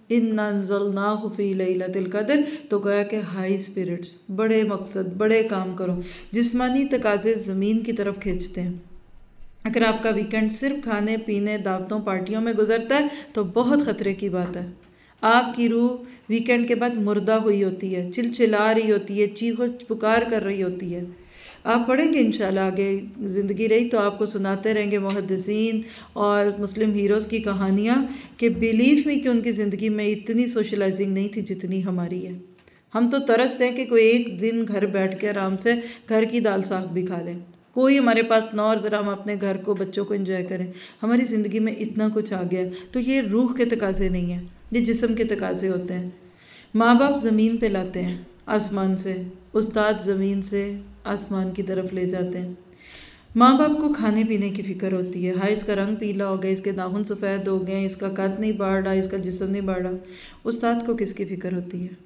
اِنَّا أَنزَلْنَاهُ فِي لَيْلَةِ الْقَدْرِ، تو گویا کہ ہائی اسپرٹس، بڑے مقصد، بڑے کام کرو۔ جسمانی تقاضے زمین کی طرف کھینچتے ہیں۔ اگر آپ کا ویکنڈ صرف کھانے پینے، دعوتوں، پارٹیوں میں گزرتا ہے تو بہت خطرے کی بات ہے۔ آپ کی روح ویکنڈ کے بعد مردہ ہوئی ہوتی ہے، چلچلا رہی ہوتی ہے، چیخ و پکار کر رہی ہوتی ہے۔ آپ پڑھیں گے انشاءاللہ، آگے زندگی رہی تو آپ کو سناتے رہیں گے محدثین اور مسلم ہیروز کی کہانیاں کہ بیلیف میں کہ ان کی زندگی میں اتنی سوشلائزنگ نہیں تھی جتنی ہماری ہے۔ ہم تو ترستے ہیں کہ کوئی ایک دن گھر بیٹھ کے آرام سے گھر کی دال ساگ بھی کھا لیں، کوئی ہمارے پاس نہ، اور ذرا ہم اپنے گھر کو، بچوں کو انجوائے کریں۔ ہماری زندگی میں اتنا کچھ آ گیا، تو یہ روح کے تقاضے نہیں ہیں، یہ جسم کے تقاضے ہوتے ہیں۔ ماں باپ زمین پہ لاتے ہیں آسمان سے، استاد زمین سے آسمان کی طرف لے جاتے ہیں۔ ماں باپ کو کھانے پینے کی فکر ہوتی ہے، ہاں اس کا رنگ پیلا ہو گیا، اس کے ناخن سفید ہو گئے، اس کا قد نہیں بڑھ رہا، اس کا جسم نہیں بڑھ رہا۔ استاد کو کس کی فکر ہوتی ہے؟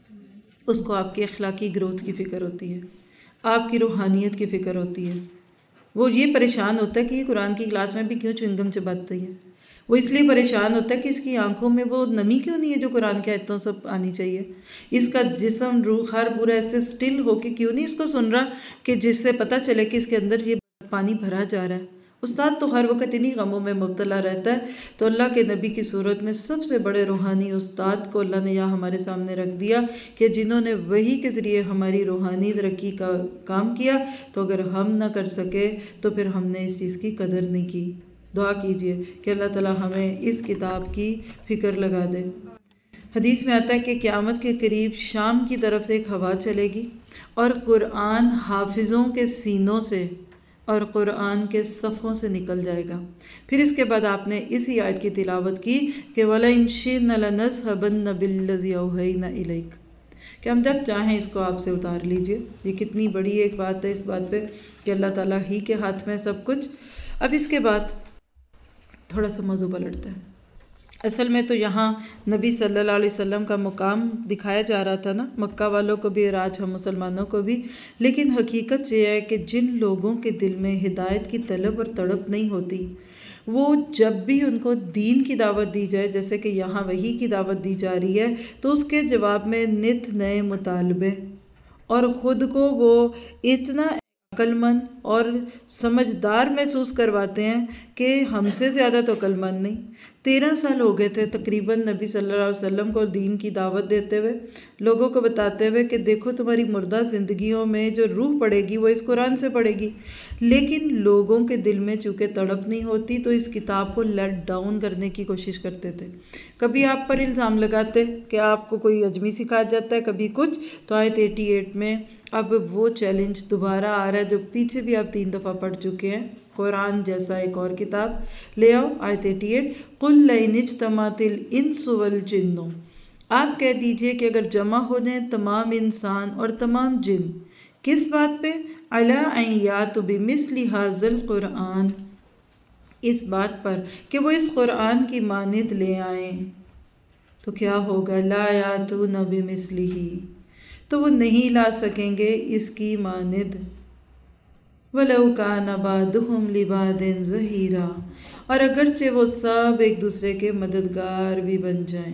اس کو آپ کی اخلاقی گروتھ کی فکر ہوتی ہے، آپ کی روحانیت کی فکر ہوتی ہے۔ وہ یہ پریشان ہوتا ہے کہ یہ قرآن کی کلاس میں بھی کیوں چوئنگم چباتی ہے۔ وہ اس لیے پریشان ہوتا ہے کہ اس کی آنکھوں میں وہ نمی کیوں نہیں ہے جو قرآن کی آیتوں سے آنی چاہیے۔ اس کا جسم، روح، ہر پورا ایسے سٹل ہو کے کیوں نہیں اس کو سن رہا کہ جس سے پتہ چلے کہ اس کے اندر یہ پانی بھرا جا رہا ہے۔ استاد تو ہر وقت انہی غموں میں مبتلا رہتا ہے۔ تو اللہ کے نبی کی صورت میں سب سے بڑے روحانی استاد کو اللہ نے یہاں ہمارے سامنے رکھ دیا کہ جنہوں نے وحی کے ذریعے ہماری روحانی ترقی کا کام کیا، تو اگر ہم نہ کر سکے تو پھر ہم نے اس چیز کی قدر نہیں کی۔ دعا کیجئے کہ اللہ تعالی ہمیں اس کتاب کی فکر لگا دے۔ حدیث میں آتا ہے کہ قیامت کے قریب شام کی طرف سے ایک ہوا چلے گی اور قرآن حافظوں کے سینوں سے اور قرآن کے صفوں سے نکل جائے گا۔ پھر اس کے بعد آپ نے اسی آیت کی تلاوت کی کہ وَلَئِن شِئْنَا لَنَذْهَبَنَّ بِالَّذِي أَوْحَيْنَا إِلَيْكَ، کہ ہم جب چاہیں اس کو آپ سے اتار لیجئے۔ یہ کتنی بڑی ایک بات ہے اس بات پہ کہ اللہ تعالیٰ ہی کے ہاتھ میں سب کچھ۔ اب اس کے بعد تھوڑا سا موضوع پلٹتا ہے۔ اصل میں تو یہاں نبی صلی اللہ علیہ وسلم کا مقام دکھایا جا رہا تھا نا، مکہ والوں کو بھی اور آج ہم مسلمانوں کو بھی، لیکن حقیقت یہ ہے کہ جن لوگوں کے دل میں ہدایت کی طلب اور تڑپ نہیں ہوتی، وہ جب بھی ان کو دین کی دعوت دی جائے، جیسے کہ یہاں وحی کی دعوت دی جا رہی ہے، تو اس کے جواب میں نت نئے مطالبے، اور خود کو وہ اتنا عقل مند اور سمجھدار محسوس کرواتے ہیں کہ ہم سے زیادہ تو عقل مند نہیں۔ تیرہ سال ہو گئے تھے تقریباً نبی صلی اللہ علیہ وسلم کو دین کی دعوت دیتے ہوئے، لوگوں کو بتاتے ہوئے کہ دیکھو تمہاری مردہ زندگیوں میں جو روح پڑے گی وہ اس قرآن سے پڑے گی، لیکن لوگوں کے دل میں چونکہ تڑپ نہیں ہوتی تو اس کتاب کو لیٹ ڈاؤن کرنے کی کوشش کرتے تھے۔ کبھی آپ پر الزام لگاتے کہ آپ کو کوئی اجمی سکھا جاتا ہے، کبھی کچھ۔ تو آیت اٹھاسی میں اب وہ چیلنج دوبارہ آ رہا ہے جو پیچھے بھی آپ تین دفعہ پڑھ چکے ہیں۔ قرآن جیسا ایک اور کتاب لے آؤ۔ آیت اٹھاسی، قُلْ لَئِنِ اجْتَمَعَتِ الْإِنسُ وَالْجِنُّ، آپ کہہ دیجئے کہ اگر جمع ہو جائیں تمام انسان اور تمام جن، کس بات پہ؟ عَلَىٰ أَن يَأْتُوا بِمِثْلِ هَٰذَا الْقُرْآنِ، اس بات پر کہ وہ اس قرآن کی مانند لے آئیں، تو کیا ہوگا؟ لَا يَأْتُونَ بِمِثْلِهِ، تو وہ نہیں لا سکیں گے اس کی مانند۔ وَلَوْ كَانَ بَعْضُهُمْ لِبَعْضٍ ظَهِيرًا، اور اگرچہ وہ سب ایک دوسرے کے مددگار بھی بن جائیں۔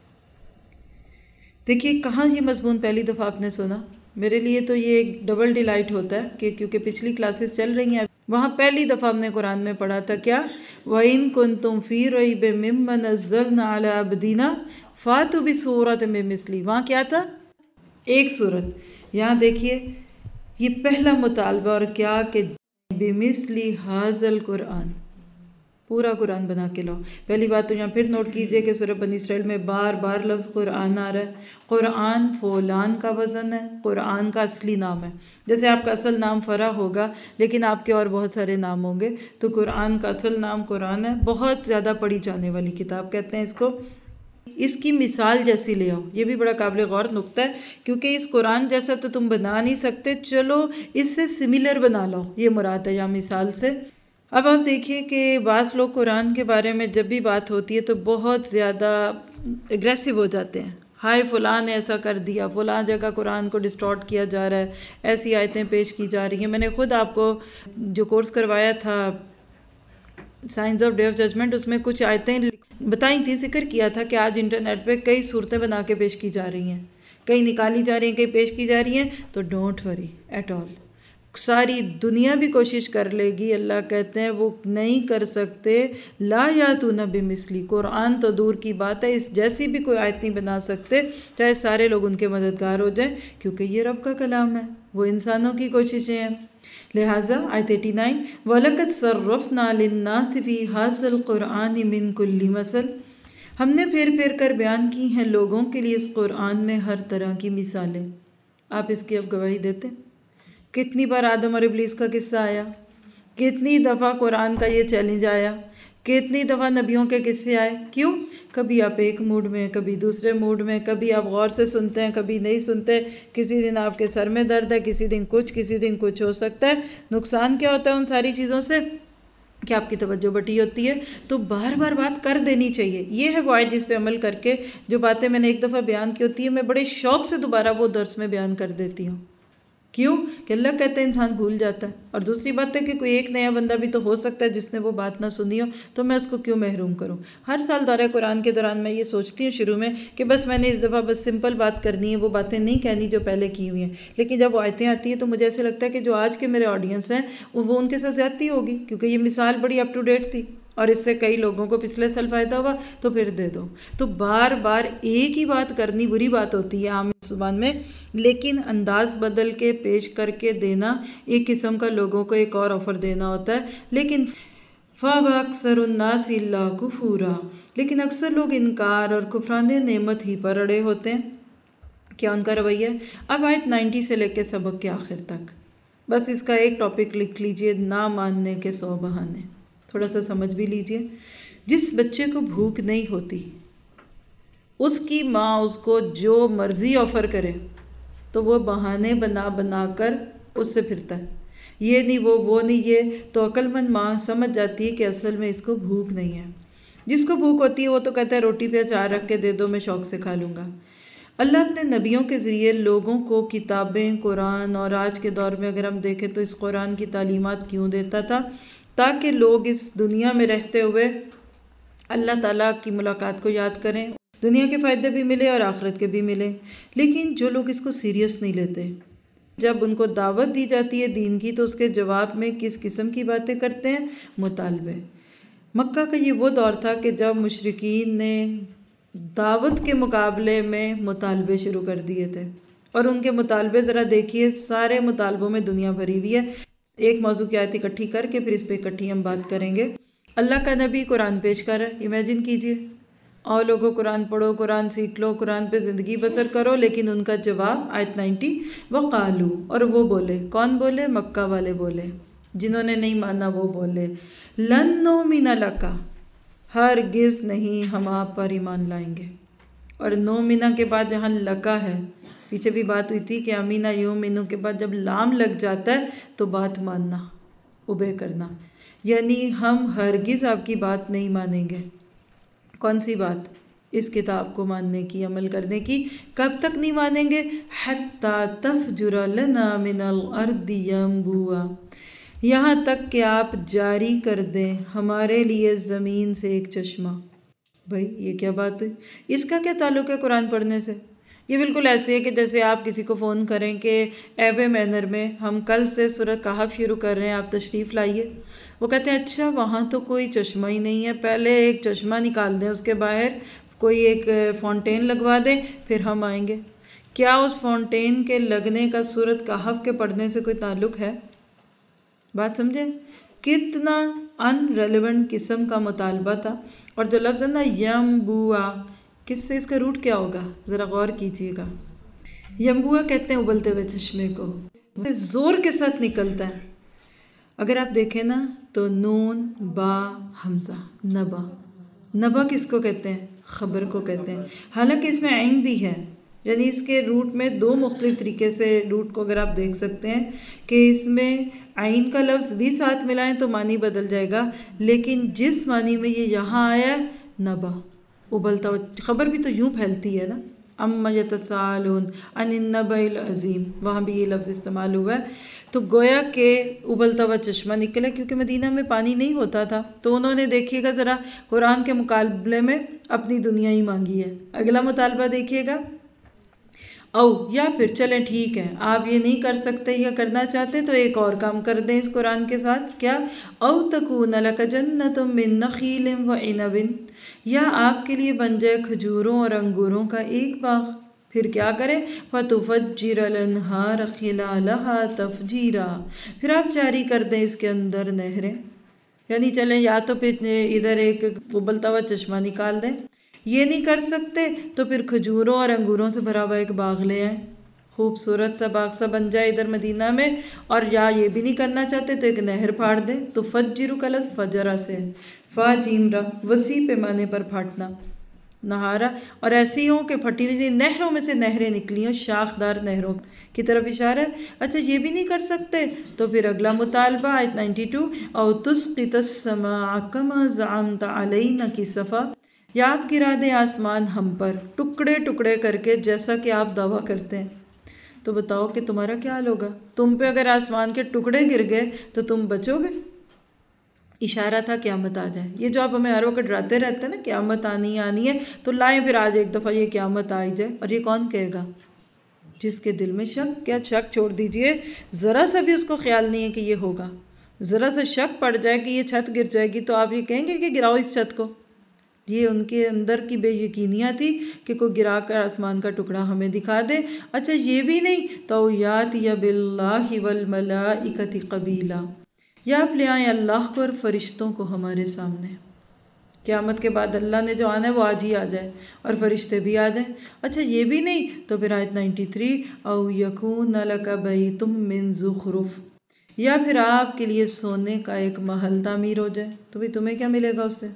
دیکھیے کہاں یہ مضمون پہلی دفعہ آپ نے سنا؟ میرے لیے تو یہ ایک ڈبل ڈیلائٹ ہوتا ہے کہ کیونکہ پچھلی کلاسز چل رہی ہیں، وہاں پہلی دفعہ ہم نے قرآن میں پڑھا تھا کیا؟ وَإِن كُنتُمْ فِي رَيْبٍ مِّمَّا نَزَّلْنَا عَلَىٰ عَبْدِنَا فَأْتُوا بِسُورَةٍ مِّن مِّثْلِهِ، وہاں کیا تھا؟ ایک سورت۔ یہاں دیکھیے یہ پہلا مطالبہ اور کیا کہ بِمِثْلِ هَٰذَا الْقُرْآنِ، پورا قرآن بنا کے لاؤ۔ پہلی بات تو یہاں پھر نوٹ کیجئے کہ سورہ بنی اسرائیل میں بار بار لفظ قرآن آ رہا ہے۔ قرآن فولان کا وزن ہے، قرآن کا اصلی نام ہے۔ جیسے آپ کا اصل نام فرح ہوگا لیکن آپ کے اور بہت سارے نام ہوں گے، تو قرآن کا اصل نام قرآن ہے۔ بہت زیادہ پڑھی جانے والی کتاب کہتے ہیں اس کو۔ اس کی مثال جیسی لے آؤ، یہ بھی بڑا قابل غور نقطہ ہے، کیونکہ اس قرآن جیسا تو تم بنا نہیں سکتے، چلو اس سے سملر بنا لو، یہ مراد ہے یا مثال سے۔ اب آپ دیکھیے کہ بعض لوگ قرآن کے بارے میں جب بھی بات ہوتی ہے تو بہت زیادہ اگریسو ہو جاتے ہیں، ہائے فلاں نے ایسا کر دیا، فلاں جگہ قرآن کو ڈسٹارٹ کیا جا رہا ہے، ایسی آیتیں پیش کی جا رہی ہیں۔ میں نے خود آپ کو جو کورس کروایا تھا science of day of judgement, اس میں کچھ آیتیں بتائی تھی، ذکر کیا تھا کہ آج انٹرنیٹ پہ کئی صورتیں بنا کے پیش کی جا رہی ہیں، کئی نکالی جا رہی ہیں، کئی پیش کی جا رہی ہیں، تو ڈونٹ وری ایٹ آل. ساری دنیا بھی کوشش کر لے گی، اللہ کہتے ہیں وہ نہیں کر سکتے. لا یاتون بمثلی، قرآن تو دور کی بات ہے، اس جیسی بھی کوئی آیت نہیں بنا سکتے، چاہے سارے لوگ ان کے مددگار ہو جائیں، کیونکہ یہ رب کا کلام ہے، وہ انسانوں کی کوششیں ہیں. لہٰذا آیت نناسی، وَلَقَدْ صَرَّفْنَا لِلنَّاسِ فِي هَذَا الْقُرْآنِ مِنْ كُلِّ مَثَلٍ، ہم نے پھیر پھیر کر بیان کی ہیں لوگوں کے لیے اس قرآن میں ہر طرح کی مثالیں. آپ اس کی اب گواہی دیتے؟ کتنی بار آدم اور ابلیس کا قصہ آیا، کتنی دفعہ قرآن کا یہ چیلنج آیا، کتنی دفعہ نبیوں کے قصے آئے. کیوں؟ کبھی آپ ایک موڈ میں، کبھی دوسرے موڈ میں، کبھی آپ غور سے سنتے ہیں، کبھی نہیں سنتے. کسی دن آپ کے سر میں درد ہے، کسی دن کچھ، کسی دن کچھ ہو سکتا ہے. نقصان کیا ہوتا ہے ان ساری چیزوں سے؟ کہ آپ کی توجہ بٹی ہوتی ہے. تو بار بار بات کر دینی چاہیے. یہ ہے وہ آیت جس پہ عمل کر کے جو باتیں میں نے ایک دفعہ بیان کی ہوتی ہے میں بڑے شوق سے دوبارہ وہ درس میں بیان کر دیتی ہوں. کیوں؟ کہ اللہ کہتے ہیں انسان بھول جاتا ہے. اور دوسری بات ہے کہ کوئی ایک نیا بندہ بھی تو ہو سکتا ہے جس نے وہ بات نہ سنی ہو، تو میں اس کو کیوں محروم کروں. ہر سال دورہ قرآن کے دوران میں یہ سوچتی ہوں شروع میں کہ بس میں نے اس دفعہ بس سمپل بات کرنی ہے، وہ باتیں نہیں کہنی جو پہلے کی ہوئی ہیں. لیکن جب وہ آیتیں آتی ہیں تو مجھے ایسے لگتا ہے کہ جو آج کے میرے آڈینس ہیں وہ ان کے ساتھ زیادتی ہوگی، کیونکہ یہ مثال بڑی اپ ٹو ڈیٹ تھی اور اس سے کئی لوگوں کو پچھلے سال فائدہ ہوا، تو پھر دے دو. تو بار بار ایک ہی بات کرنی بری بات ہوتی ہے عام زبان میں، لیکن انداز بدل کے پیش کر کے دینا ایک قسم کا لوگوں کو ایک اور آفر دینا ہوتا ہے. لیکن فَأَبَى أَكْثَرُ النَّاسِ إِلَّا كُفُورًا، لیکن اکثر لوگ انکار اور کفران نعمت ہی پر اڑے ہوتے ہیں. کیا ان کا رویہ ہے؟ اب آیت نائنٹی سے لے کے سبق کے آخر تک بس اس کا ایک ٹاپک لکھ لیجئے، نہ ماننے کے سو بہانے. تھوڑا سا سمجھ بھی لیجئے. جس بچے کو بھوک نہیں ہوتی اس کی ماں اس کو جو مرضی آفر کرے تو وہ بہانے بنا بنا کر اس سے پھرتا ہے. یہ نہیں وہ وہ نہیں یہ، تو عقل مند ماں سمجھ جاتی ہے کہ اصل میں اس کو بھوک نہیں ہے. جس کو بھوک ہوتی ہے وہ تو کہتا ہے روٹی پہ اچار رکھ کے دے دو، میں شوق سے کھا لوں گا. اللہ اپنے نبیوں کے ذریعے لوگوں کو کتابیں، قرآن، اور آج کے دور میں اگر ہم دیکھیں تو اس قرآن کی تعلیمات کیوں دیتا تھا؟ تاکہ لوگ اس دنیا میں رہتے ہوئے اللہ تعالیٰ کی ملاقات کو یاد کریں، دنیا کے فائدے بھی ملے اور آخرت کے بھی ملے. لیکن جو لوگ اس کو سیریس نہیں لیتے، جب ان کو دعوت دی جاتی ہے دین کی تو اس کے جواب میں کس قسم کی باتیں کرتے ہیں؟ مطالبے. مکہ کا یہ وہ دور تھا کہ جب مشرکین نے دعوت کے مقابلے میں مطالبے شروع کر دیے تھے، اور ان کے مطالبے ذرا دیکھیے، سارے مطالبوں میں دنیا بھری ہوئی ہے. ایک موضوع کی آیت اکٹھی کر کے پھر اس پہ اکٹھی ہم بات کریں گے. اللہ کا نبی قرآن پیش کر رہا ہے، امیجن کیجئے، اور لوگوں قرآن پڑھو، قرآن سیکھ لو، قرآن پہ زندگی بسر کرو. لیکن ان کا جواب آیت نائنٹی، وَقَالُوا، اور وہ بولے. کون بولے؟ مکہ والے بولے، جنہوں نے نہیں مانا وہ بولے. لَن نُؤْمِنَ لَكَ، ہرگز نہیں ہم آپ پر ایمان لائیں گے. اور نُؤْمِنَ کے بعد جہاں لَکَ ہے، پیچھے بھی بات ہوئی تھی کہ امینہ یؤمنو کے بعد جب لام لگ جاتا ہے تو بات ماننا، اوبے کرنا، یعنی ہم ہرگز آپ کی بات نہیں مانیں گے. کون سی بات؟ اس کتاب کو ماننے کی، عمل کرنے کی. کب تک نہیں مانیں گے؟ حَتَّى تَفْجُرَ لَنَا مِنَ الْأَرْضِ يَنبُوعًا، یہاں تک کہ آپ جاری کر دیں ہمارے لیے زمین سے ایک چشمہ. بھائی یہ کیا بات ہوئی؟ اس کا کیا تعلق ہے قرآن پڑھنے سے؟ یہ بالکل ایسے ہے کہ جیسے آپ کسی کو فون کریں کہ ایب مینر میں ہم کل سے سورۃ کہف شروع کر رہے ہیں، آپ تشریف لائیے. وہ کہتے ہیں اچھا وہاں تو کوئی چشمہ ہی نہیں ہے، پہلے ایک چشمہ نکال دیں، اس کے باہر کوئی ایک فاؤنٹین لگوا دیں، پھر ہم آئیں گے. کیا اس فاؤنٹین کے لگنے کا سورۃ کہف کے پڑھنے سے کوئی تعلق ہے؟ بات سمجھیں؟ کتنا ان ریلیونٹ قسم کا مطالبہ تھا. اور جو لفظ ہے نا ینبوعا، کس سے اس کا روٹ کیا ہوگا؟ ذرا غور کیجیے گا. ینبوعا کہتے ہیں ابلتے ہوئے چشمے کو، زور کے ساتھ نکلتا ہے. اگر آپ دیکھیں نا تو نون با حمزہ، نبا. نبا کس کو کہتے ہیں؟ خبر کو کہتے ہیں. حالانکہ اس میں عین بھی ہے، یعنی اس کے روٹ میں دو مختلف طریقے سے روٹ کو اگر آپ دیکھ سکتے ہیں کہ اس میں عین کا لفظ بھی ساتھ ملائیں تو معنی بدل جائے گا. لیکن جس معنی میں یہ یہاں آیا ہے، نبا، ابلتا ہوا. خبر بھی تو یوں پھیلتی ہے نا، اما یتساءلون عن النبأ العظیم، وہاں بھی یہ لفظ استعمال ہوا ہے۔ تو گویا کہ ابلتا ہوا چشمہ نکلا، کیونکہ مدینہ میں پانی نہیں ہوتا تھا، تو انہوں نے دیکھیے گا ذرا قرآن کے مقابلے میں اپنی دنیا ہی مانگی ہے۔ اگلا مطالبہ دیکھیے گا، او یا پھر چلیں ٹھیک ہے آپ یہ نہیں کر سکتے یا کرنا چاہتے تو ایک اور کام کر دیں اس قرآن کے ساتھ، کیا؟ او تکون لک جنۃ من نخیل وعنب، یا آپ کے لیے بن جائے کھجوروں اور انگوروں کا ایک باغ، پھر کیا کریں؟ فَتُفَجِّرَ الْأَنْهَارَ خِلَالَهَا تَفْجِيرًا، پھر آپ جاری کر دیں اس کے اندر نہریں، یعنی چلیں یا تو پھر ادھر ایک ابلتا ہوا چشمہ نکال دیں، یہ نہیں کر سکتے تو پھر کھجوروں اور انگوروں سے بھرا ہوا ایک باغ لے آئیں، خوبصورت سا باغ سا بن جائے ادھر مدینہ میں، اور یا یہ بھی نہیں کرنا چاہتے تو ایک نہر پھاڑ دیں، تو فجر کلس فجرا سے فا جیم را وسیع پیمانے پر پھاٹنا، نہارا، اور ایسی ہوں کہ پھٹی ہوئی نہروں میں سے نہریں نکلی ہوں، شاخدار نہروں کی طرف اشارہ ہے۔ اچھا یہ بھی نہیں کر سکتے تو پھر اگلا مطالبہ آیت نائنٹی ٹو، او تسقط السماء کما زعمت علینا کسفا، یا آپ گرا دیں آسمان ہم پر ٹکڑے ٹکڑے کر کے جیسا کہ آپ دعویٰ کرتے ہیں، تو بتاؤ کہ تمہارا کیا حال ہوگا؟ تم پہ اگر آسمان کے ٹکڑے گر گئے تو تم بچو گے؟ اشارہ تھا قیامت آ جائے، یہ جو آپ ہمیں ہر وقت ڈراتے رہتے ہیں نا قیامت آنی آنی ہے، تو لائیں پھر آج ایک دفعہ یہ قیامت آئی جائے، اور یہ کون کہے گا؟ جس کے دل میں شک، کیا شک چھوڑ دیجئے، ذرا سا بھی اس کو خیال نہیں ہے کہ یہ ہوگا، ذرا سا شک پڑ جائے کہ یہ چھت گر جائے گی تو آپ یہ کہیں گے کہ گراؤ اس چھت کو؟ یہ ان کے اندر کی بے یقینیاں تھی کہ کوئی گرا کر آسمان کا ٹکڑا ہمیں دکھا دے۔ اچھا یہ بھی نہیں تو یاتی باللہ والملائکۃ قبیلا، یا آپ لے آئیں اللہ کو اور فرشتوں کو ہمارے سامنے، قیامت کے بعد اللہ نے جو آنا ہے وہ آج ہی آ جائے اور فرشتے بھی آ جائیں۔ اچھا یہ بھی نہیں تو پھر آیت نائنٹی تھری، او یکون لک بیت من زخرف، یا پھر آپ کے لیے سونے کا ایک محل تعمیر ہو جائے، تو بھی تمہیں کیا ملے گا اس سے؟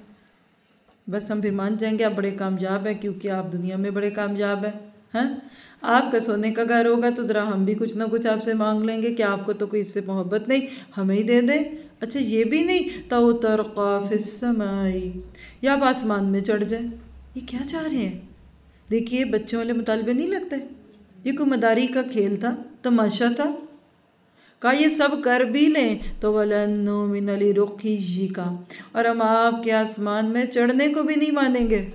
بس ہم پھر مان جائیں گے آپ بڑے کامیاب ہیں کیونکہ آپ دنیا میں بڑے کامیاب ہیں، ہاں آپ کا سونے کا گھر ہوگا تو ذرا ہم بھی کچھ نہ کچھ آپ سے مانگ لیں گے کہ آپ کو تو کوئی اس سے محبت نہیں، ہمیں ہی دے دیں۔ اچھا یہ بھی نہیں تو ترقا فی السماء، یا آپ آسمان میں چڑھ جائیں، یہ کیا چاہ رہے ہیں؟ دیکھیے بچوں والے مطالبے نہیں لگتے، یہ کوئی مداری کا کھیل تھا، تماشا تھا، کہا یہ سب کر بھی لیں تو وَلَن نُؤْمِنَ لِرُقِيِّكَ، اور ہم آپ کے آسمان میں چڑھنے کو بھی نہیں مانیں گے،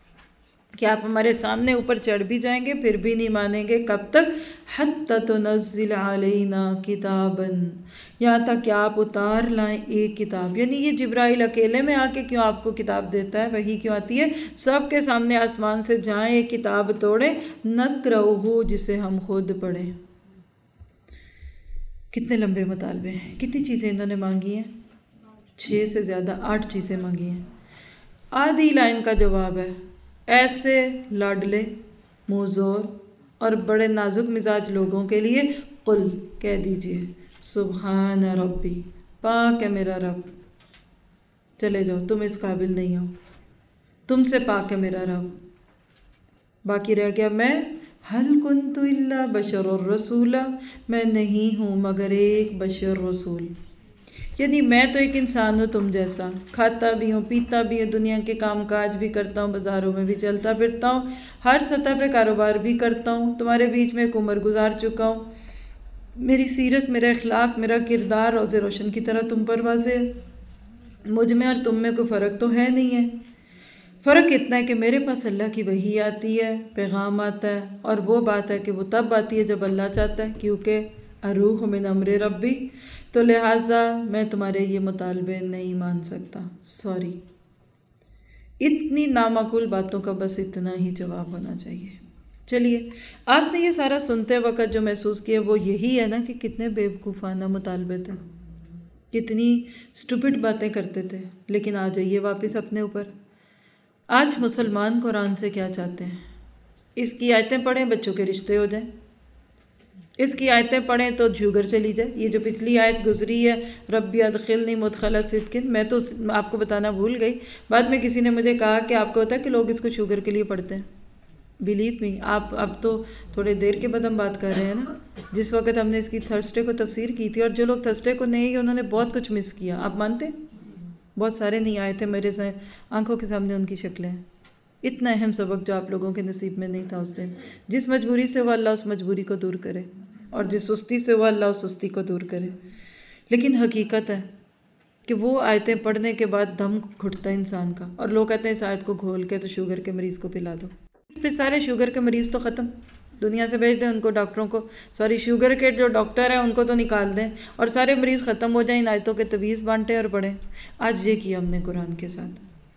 کہ آپ ہمارے سامنے اوپر چڑھ بھی جائیں گے پھر بھی نہیں مانیں گے، کب تک؟ حَتَّى تُنَزِّلَ عَلَيْنَا كِتَابًا، یہاں تک کہ آپ اتار لائیں ایک کتاب، یعنی یہ جبرائیل اکیلے میں آ کے کیوں آپ کو کتاب دیتا ہے، وحی کیوں آتی ہے؟ سب کے سامنے آسمان سے جائیں ایک کتاب توڑیں، نَقْرَؤْهُ، جسے ہم خود پڑھیں۔ کتنے لمبے مطالبے ہیں، کتنی چیزیں انہوں نے مانگی ہیں؟ چھ سے زیادہ، آٹھ چیزیں مانگی ہیں۔ آدھی لائن کا جواب ہے، ایسے لاڈلے موزور اور بڑے نازک مزاج لوگوں کے لیے قل، کہہ دیجئے سبحان ربی، پاک ہے میرا رب، چلے جاؤ تم اس قابل نہیں ہو، تم سے پاک ہے میرا رب۔ باقی رہ گیا میں، حل کنت الا بشر الرسول، میں نہیں ہوں مگر ایک بشر رسول، یعنی میں تو ایک انسان ہوں تم جیسا، کھاتا بھی ہوں پیتا بھی ہوں، دنیا کے کام کاج بھی کرتا ہوں، بازاروں میں بھی چلتا پھرتا ہوں، ہر سطح پہ کاروبار بھی کرتا ہوں، تمہارے بیچ میں ایک عمر گزار چکا ہوں، میری سیرت، میرا اخلاق، میرا کردار روز روشن کی طرح تم پر واضح ہے، مجھ میں اور تم میں کوئی فرق تو ہے نہیں ہے، فرق اتنا ہے کہ میرے پاس اللہ کی وحی آتی ہے، پیغام آتا ہے، اور وہ بات ہے کہ وہ تب آتی ہے جب اللہ چاہتا ہے، کیونکہ اروح من امر ربی، تو لہٰذا میں تمہارے یہ مطالبے نہیں مان سکتا، سوری۔ اتنی نامعقول باتوں کا بس اتنا ہی جواب ہونا چاہیے۔ چلیے آپ نے یہ سارا سنتے وقت جو محسوس کیا وہ یہی ہے نا کہ کتنے بیوقوفانہ مطالبے تھے، کتنی سٹوپڈ باتیں کرتے تھے، لیکن آ جائیے واپس اپنے اوپر۔ آج مسلمان قرآن سے کیا چاہتے ہیں؟ اس کی آیتیں پڑھیں بچوں کے رشتے ہو جائیں، اس کی آیتیں پڑھیں تو جھوگر چلی جائے۔ یہ جو پچھلی آیت گزری ہے ربی ادخلنی مدخل صدق، میں تو آپ کو بتانا بھول گئی، بعد میں کسی نے مجھے کہا کہ آپ کو ہوتا ہے کہ لوگ اس کو شوگر کے لیے پڑھتے ہیں، بلیو می، آپ اب تو تھوڑے دیر کے بعد ہم بات کر رہے ہیں نا، جس وقت ہم نے اس کی تھرسڈے کو تفسیر کی تھی، اور جو لوگ تھرسڈے کو نہیں انہوں نے بہت کچھ مس کیا، آپ مانتے ہیں؟ بہت سارے نہیں آئے تھے میرے سے، آنکھوں کے سامنے ان کی شکلیں، اتنا اہم سبق جو آپ لوگوں کے نصیب میں نہیں تھا اس دن. جس مجبوری سے وہ اللہ اس مجبوری کو دور کرے، اور جس سستی سے وہ اللہ اس سستی کو دور کرے. لیکن حقیقت ہے کہ وہ آیتیں پڑھنے کے بعد دم گھٹتا ہے انسان کا، اور لوگ کہتے ہیں اس آیت کو گھول کے تو شوگر کے مریض کو پلا دو. پھر سارے شوگر کے مریض تو ختم، دنیا سے بھیج دیں ان کو، ڈاکٹروں کو، سوری شوگر کے جو ڈاکٹر ہیں ان کو تو نکال دیں، اور سارے مریض ختم ہو جائیں، ان آیتوں کے تویز بانٹیں اور پڑھیں. آج یہ کیا ہم نے قرآن کے ساتھ.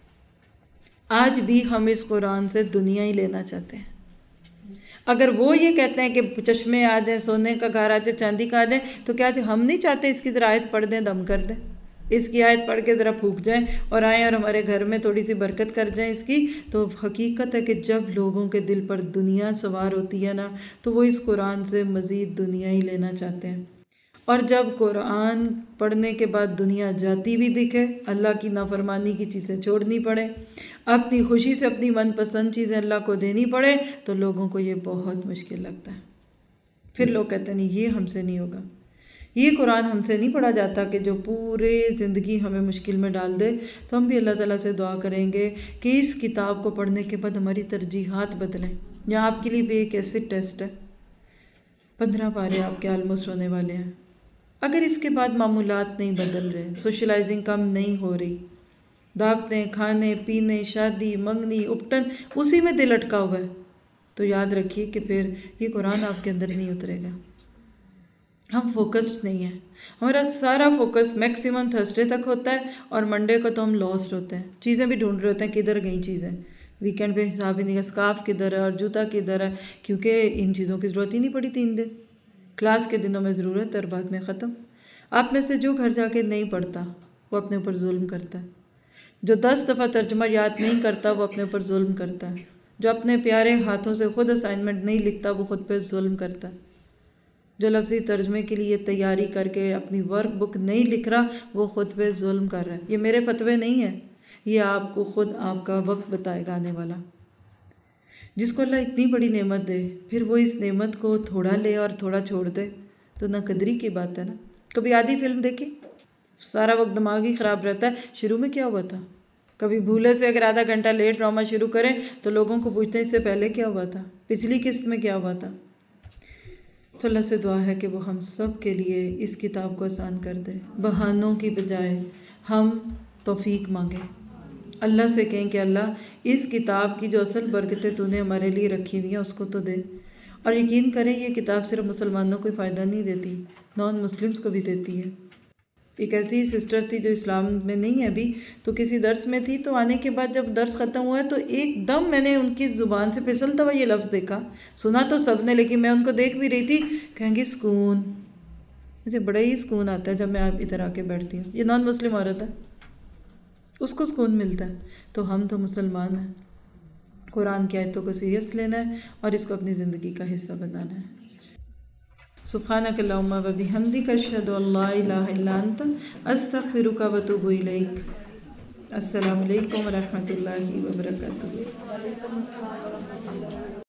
آج بھی ہم اس قرآن سے دنیا ہی لینا چاہتے ہیں. اگر وہ یہ کہتے ہیں کہ چشمے آ جائیں، سونے کا گھر آ جائے، چاندی کا آ جائے، تو کیا ہم نہیں چاہتے اس کی ذرا آیت پڑھ دیں، دم کر دیں، اس کی آیت پڑھ کے ذرا پھونک جائیں اور آئیں اور ہمارے گھر میں تھوڑی سی برکت کر جائیں اس کی. تو حقیقت ہے کہ جب لوگوں کے دل پر دنیا سوار ہوتی ہے نا، تو وہ اس قرآن سے مزید دنیا ہی لینا چاہتے ہیں. اور جب قرآن پڑھنے کے بعد دنیا جاتی بھی دکھے، اللہ کی نافرمانی کی چیزیں چھوڑنی پڑے، اپنی خوشی سے اپنی من پسند چیزیں اللہ کو دینی پڑے، تو لوگوں کو یہ بہت مشکل لگتا ہے. پھر لوگ کہتے ہیں نہیں یہ ہم سے نہیں ہوگا. یہ قرآن ہم سے نہیں پڑھا جاتا کہ جو پورے زندگی ہمیں مشکل میں ڈال دے. تو ہم بھی اللہ تعالیٰ سے دعا کریں گے کہ اس کتاب کو پڑھنے کے بعد ہماری ترجیحات بدلیں. یہاں آپ کے لیے بھی ایک ایسے ٹیسٹ ہے، پندرہ پارے آپ کے آلموسٹ ہونے والے ہیں. اگر اس کے بعد معمولات نہیں بدل رہے، سوشلائزنگ کم نہیں ہو رہی، دعوتیں، کھانے پینے، شادی منگنی اپٹن، اسی میں دل اٹکا ہوا ہے، تو یاد رکھیے کہ پھر یہ قرآن آپ کے اندر نہیں اترے گا. ہم فوکسڈ نہیں ہیں. ہمارا سارا فوکس میکسیمم تھرسڈے تک ہوتا ہے، اور منڈے کو تو ہم لاسٹ ہوتے ہیں، چیزیں بھی ڈھونڈ رہے ہوتے ہیں کدھر گئیں چیزیں. ویکینڈ پہ حساب ہی نہیں ہے اسکارف کدھر ہے اور جوتا کدھر ہے، کیونکہ ان چیزوں کی ضرورت ہی نہیں پڑی تین دن. کلاس کے دنوں میں ضرورت ہے اور بعد میں ختم. آپ میں سے جو گھر جا کے نہیں پڑھتا وہ اپنے اوپر ظلم کرتا ہے. جو دس دفعہ ترجمہ یاد نہیں کرتا وہ اپنے اوپر ظلم کرتا ہے. جو اپنے پیارے ہاتھوں سے خود اسائنمنٹ نہیں لکھتا وہ خود پہ ظلم کرتا ہے. جو لفظی ترجمے کے لیے تیاری کر کے اپنی ورک بک نہیں لکھ رہا وہ خود پہ ظلم کر رہا ہے. یہ میرے فتوے نہیں ہیں، یہ آپ کو خود آپ کا وقت بتائے گا آنے والا. جس کو اللہ اتنی بڑی نعمت دے، پھر وہ اس نعمت کو تھوڑا لے اور تھوڑا چھوڑ دے، تو نہ قدری کی بات ہے نا. کبھی آدھی فلم دیکھی، سارا وقت دماغ ہی خراب رہتا ہے، شروع میں کیا ہوا تھا. کبھی بھولے سے اگر آدھا گھنٹہ لیٹ ڈرامہ شروع کریں تو لوگوں کو پوچھتے ہیں اس سے پہلے کیا ہوا تھا، پچھلی قسط میں کیا ہوا تھا. تو اللہ سے دعا ہے کہ وہ ہم سب کے لیے اس کتاب کو آسان کر دے. بہانوں کی بجائے ہم توفیق مانگیں، اللہ سے کہیں کہ اللہ اس کتاب کی جو اصل برکتیں تو نے ہمارے لیے رکھی ہوئی ہیں اس کو تو دے. اور یقین کریں یہ کتاب صرف مسلمانوں کو فائدہ نہیں دیتی، نان مسلمز کو بھی دیتی ہے. ایک ایسی سسٹر تھی جو اسلام میں نہیں ہے ابھی، تو کسی درس میں تھی، تو آنے کے بعد جب درس ختم ہوا تو ایک دم میں نے ان کی زبان سے پھسلتا ہوا یہ لفظ دیکھا. سنا تو سب نے لیکن میں ان کو دیکھ بھی رہی تھی. کہیں گی سکون. مجھے بڑا ہی سکون آتا ہے جب میں آپ ادھر آ کے بیٹھتی ہوں. یہ نان مسلم عورت ہے، اس کو سکون ملتا ہے. تو ہم تو مسلمان ہیں، قرآن کی آیتوں کو سیریس لینا ہے اور اس کو اپنی زندگی کا حصہ بنانا ہے. سبحانک اللہم و بحمدک اشہد ان لا الہ الا انت استغفرک و اتوب الیک. السلام علیکم و رحمۃ اللہ وبرکاتہ.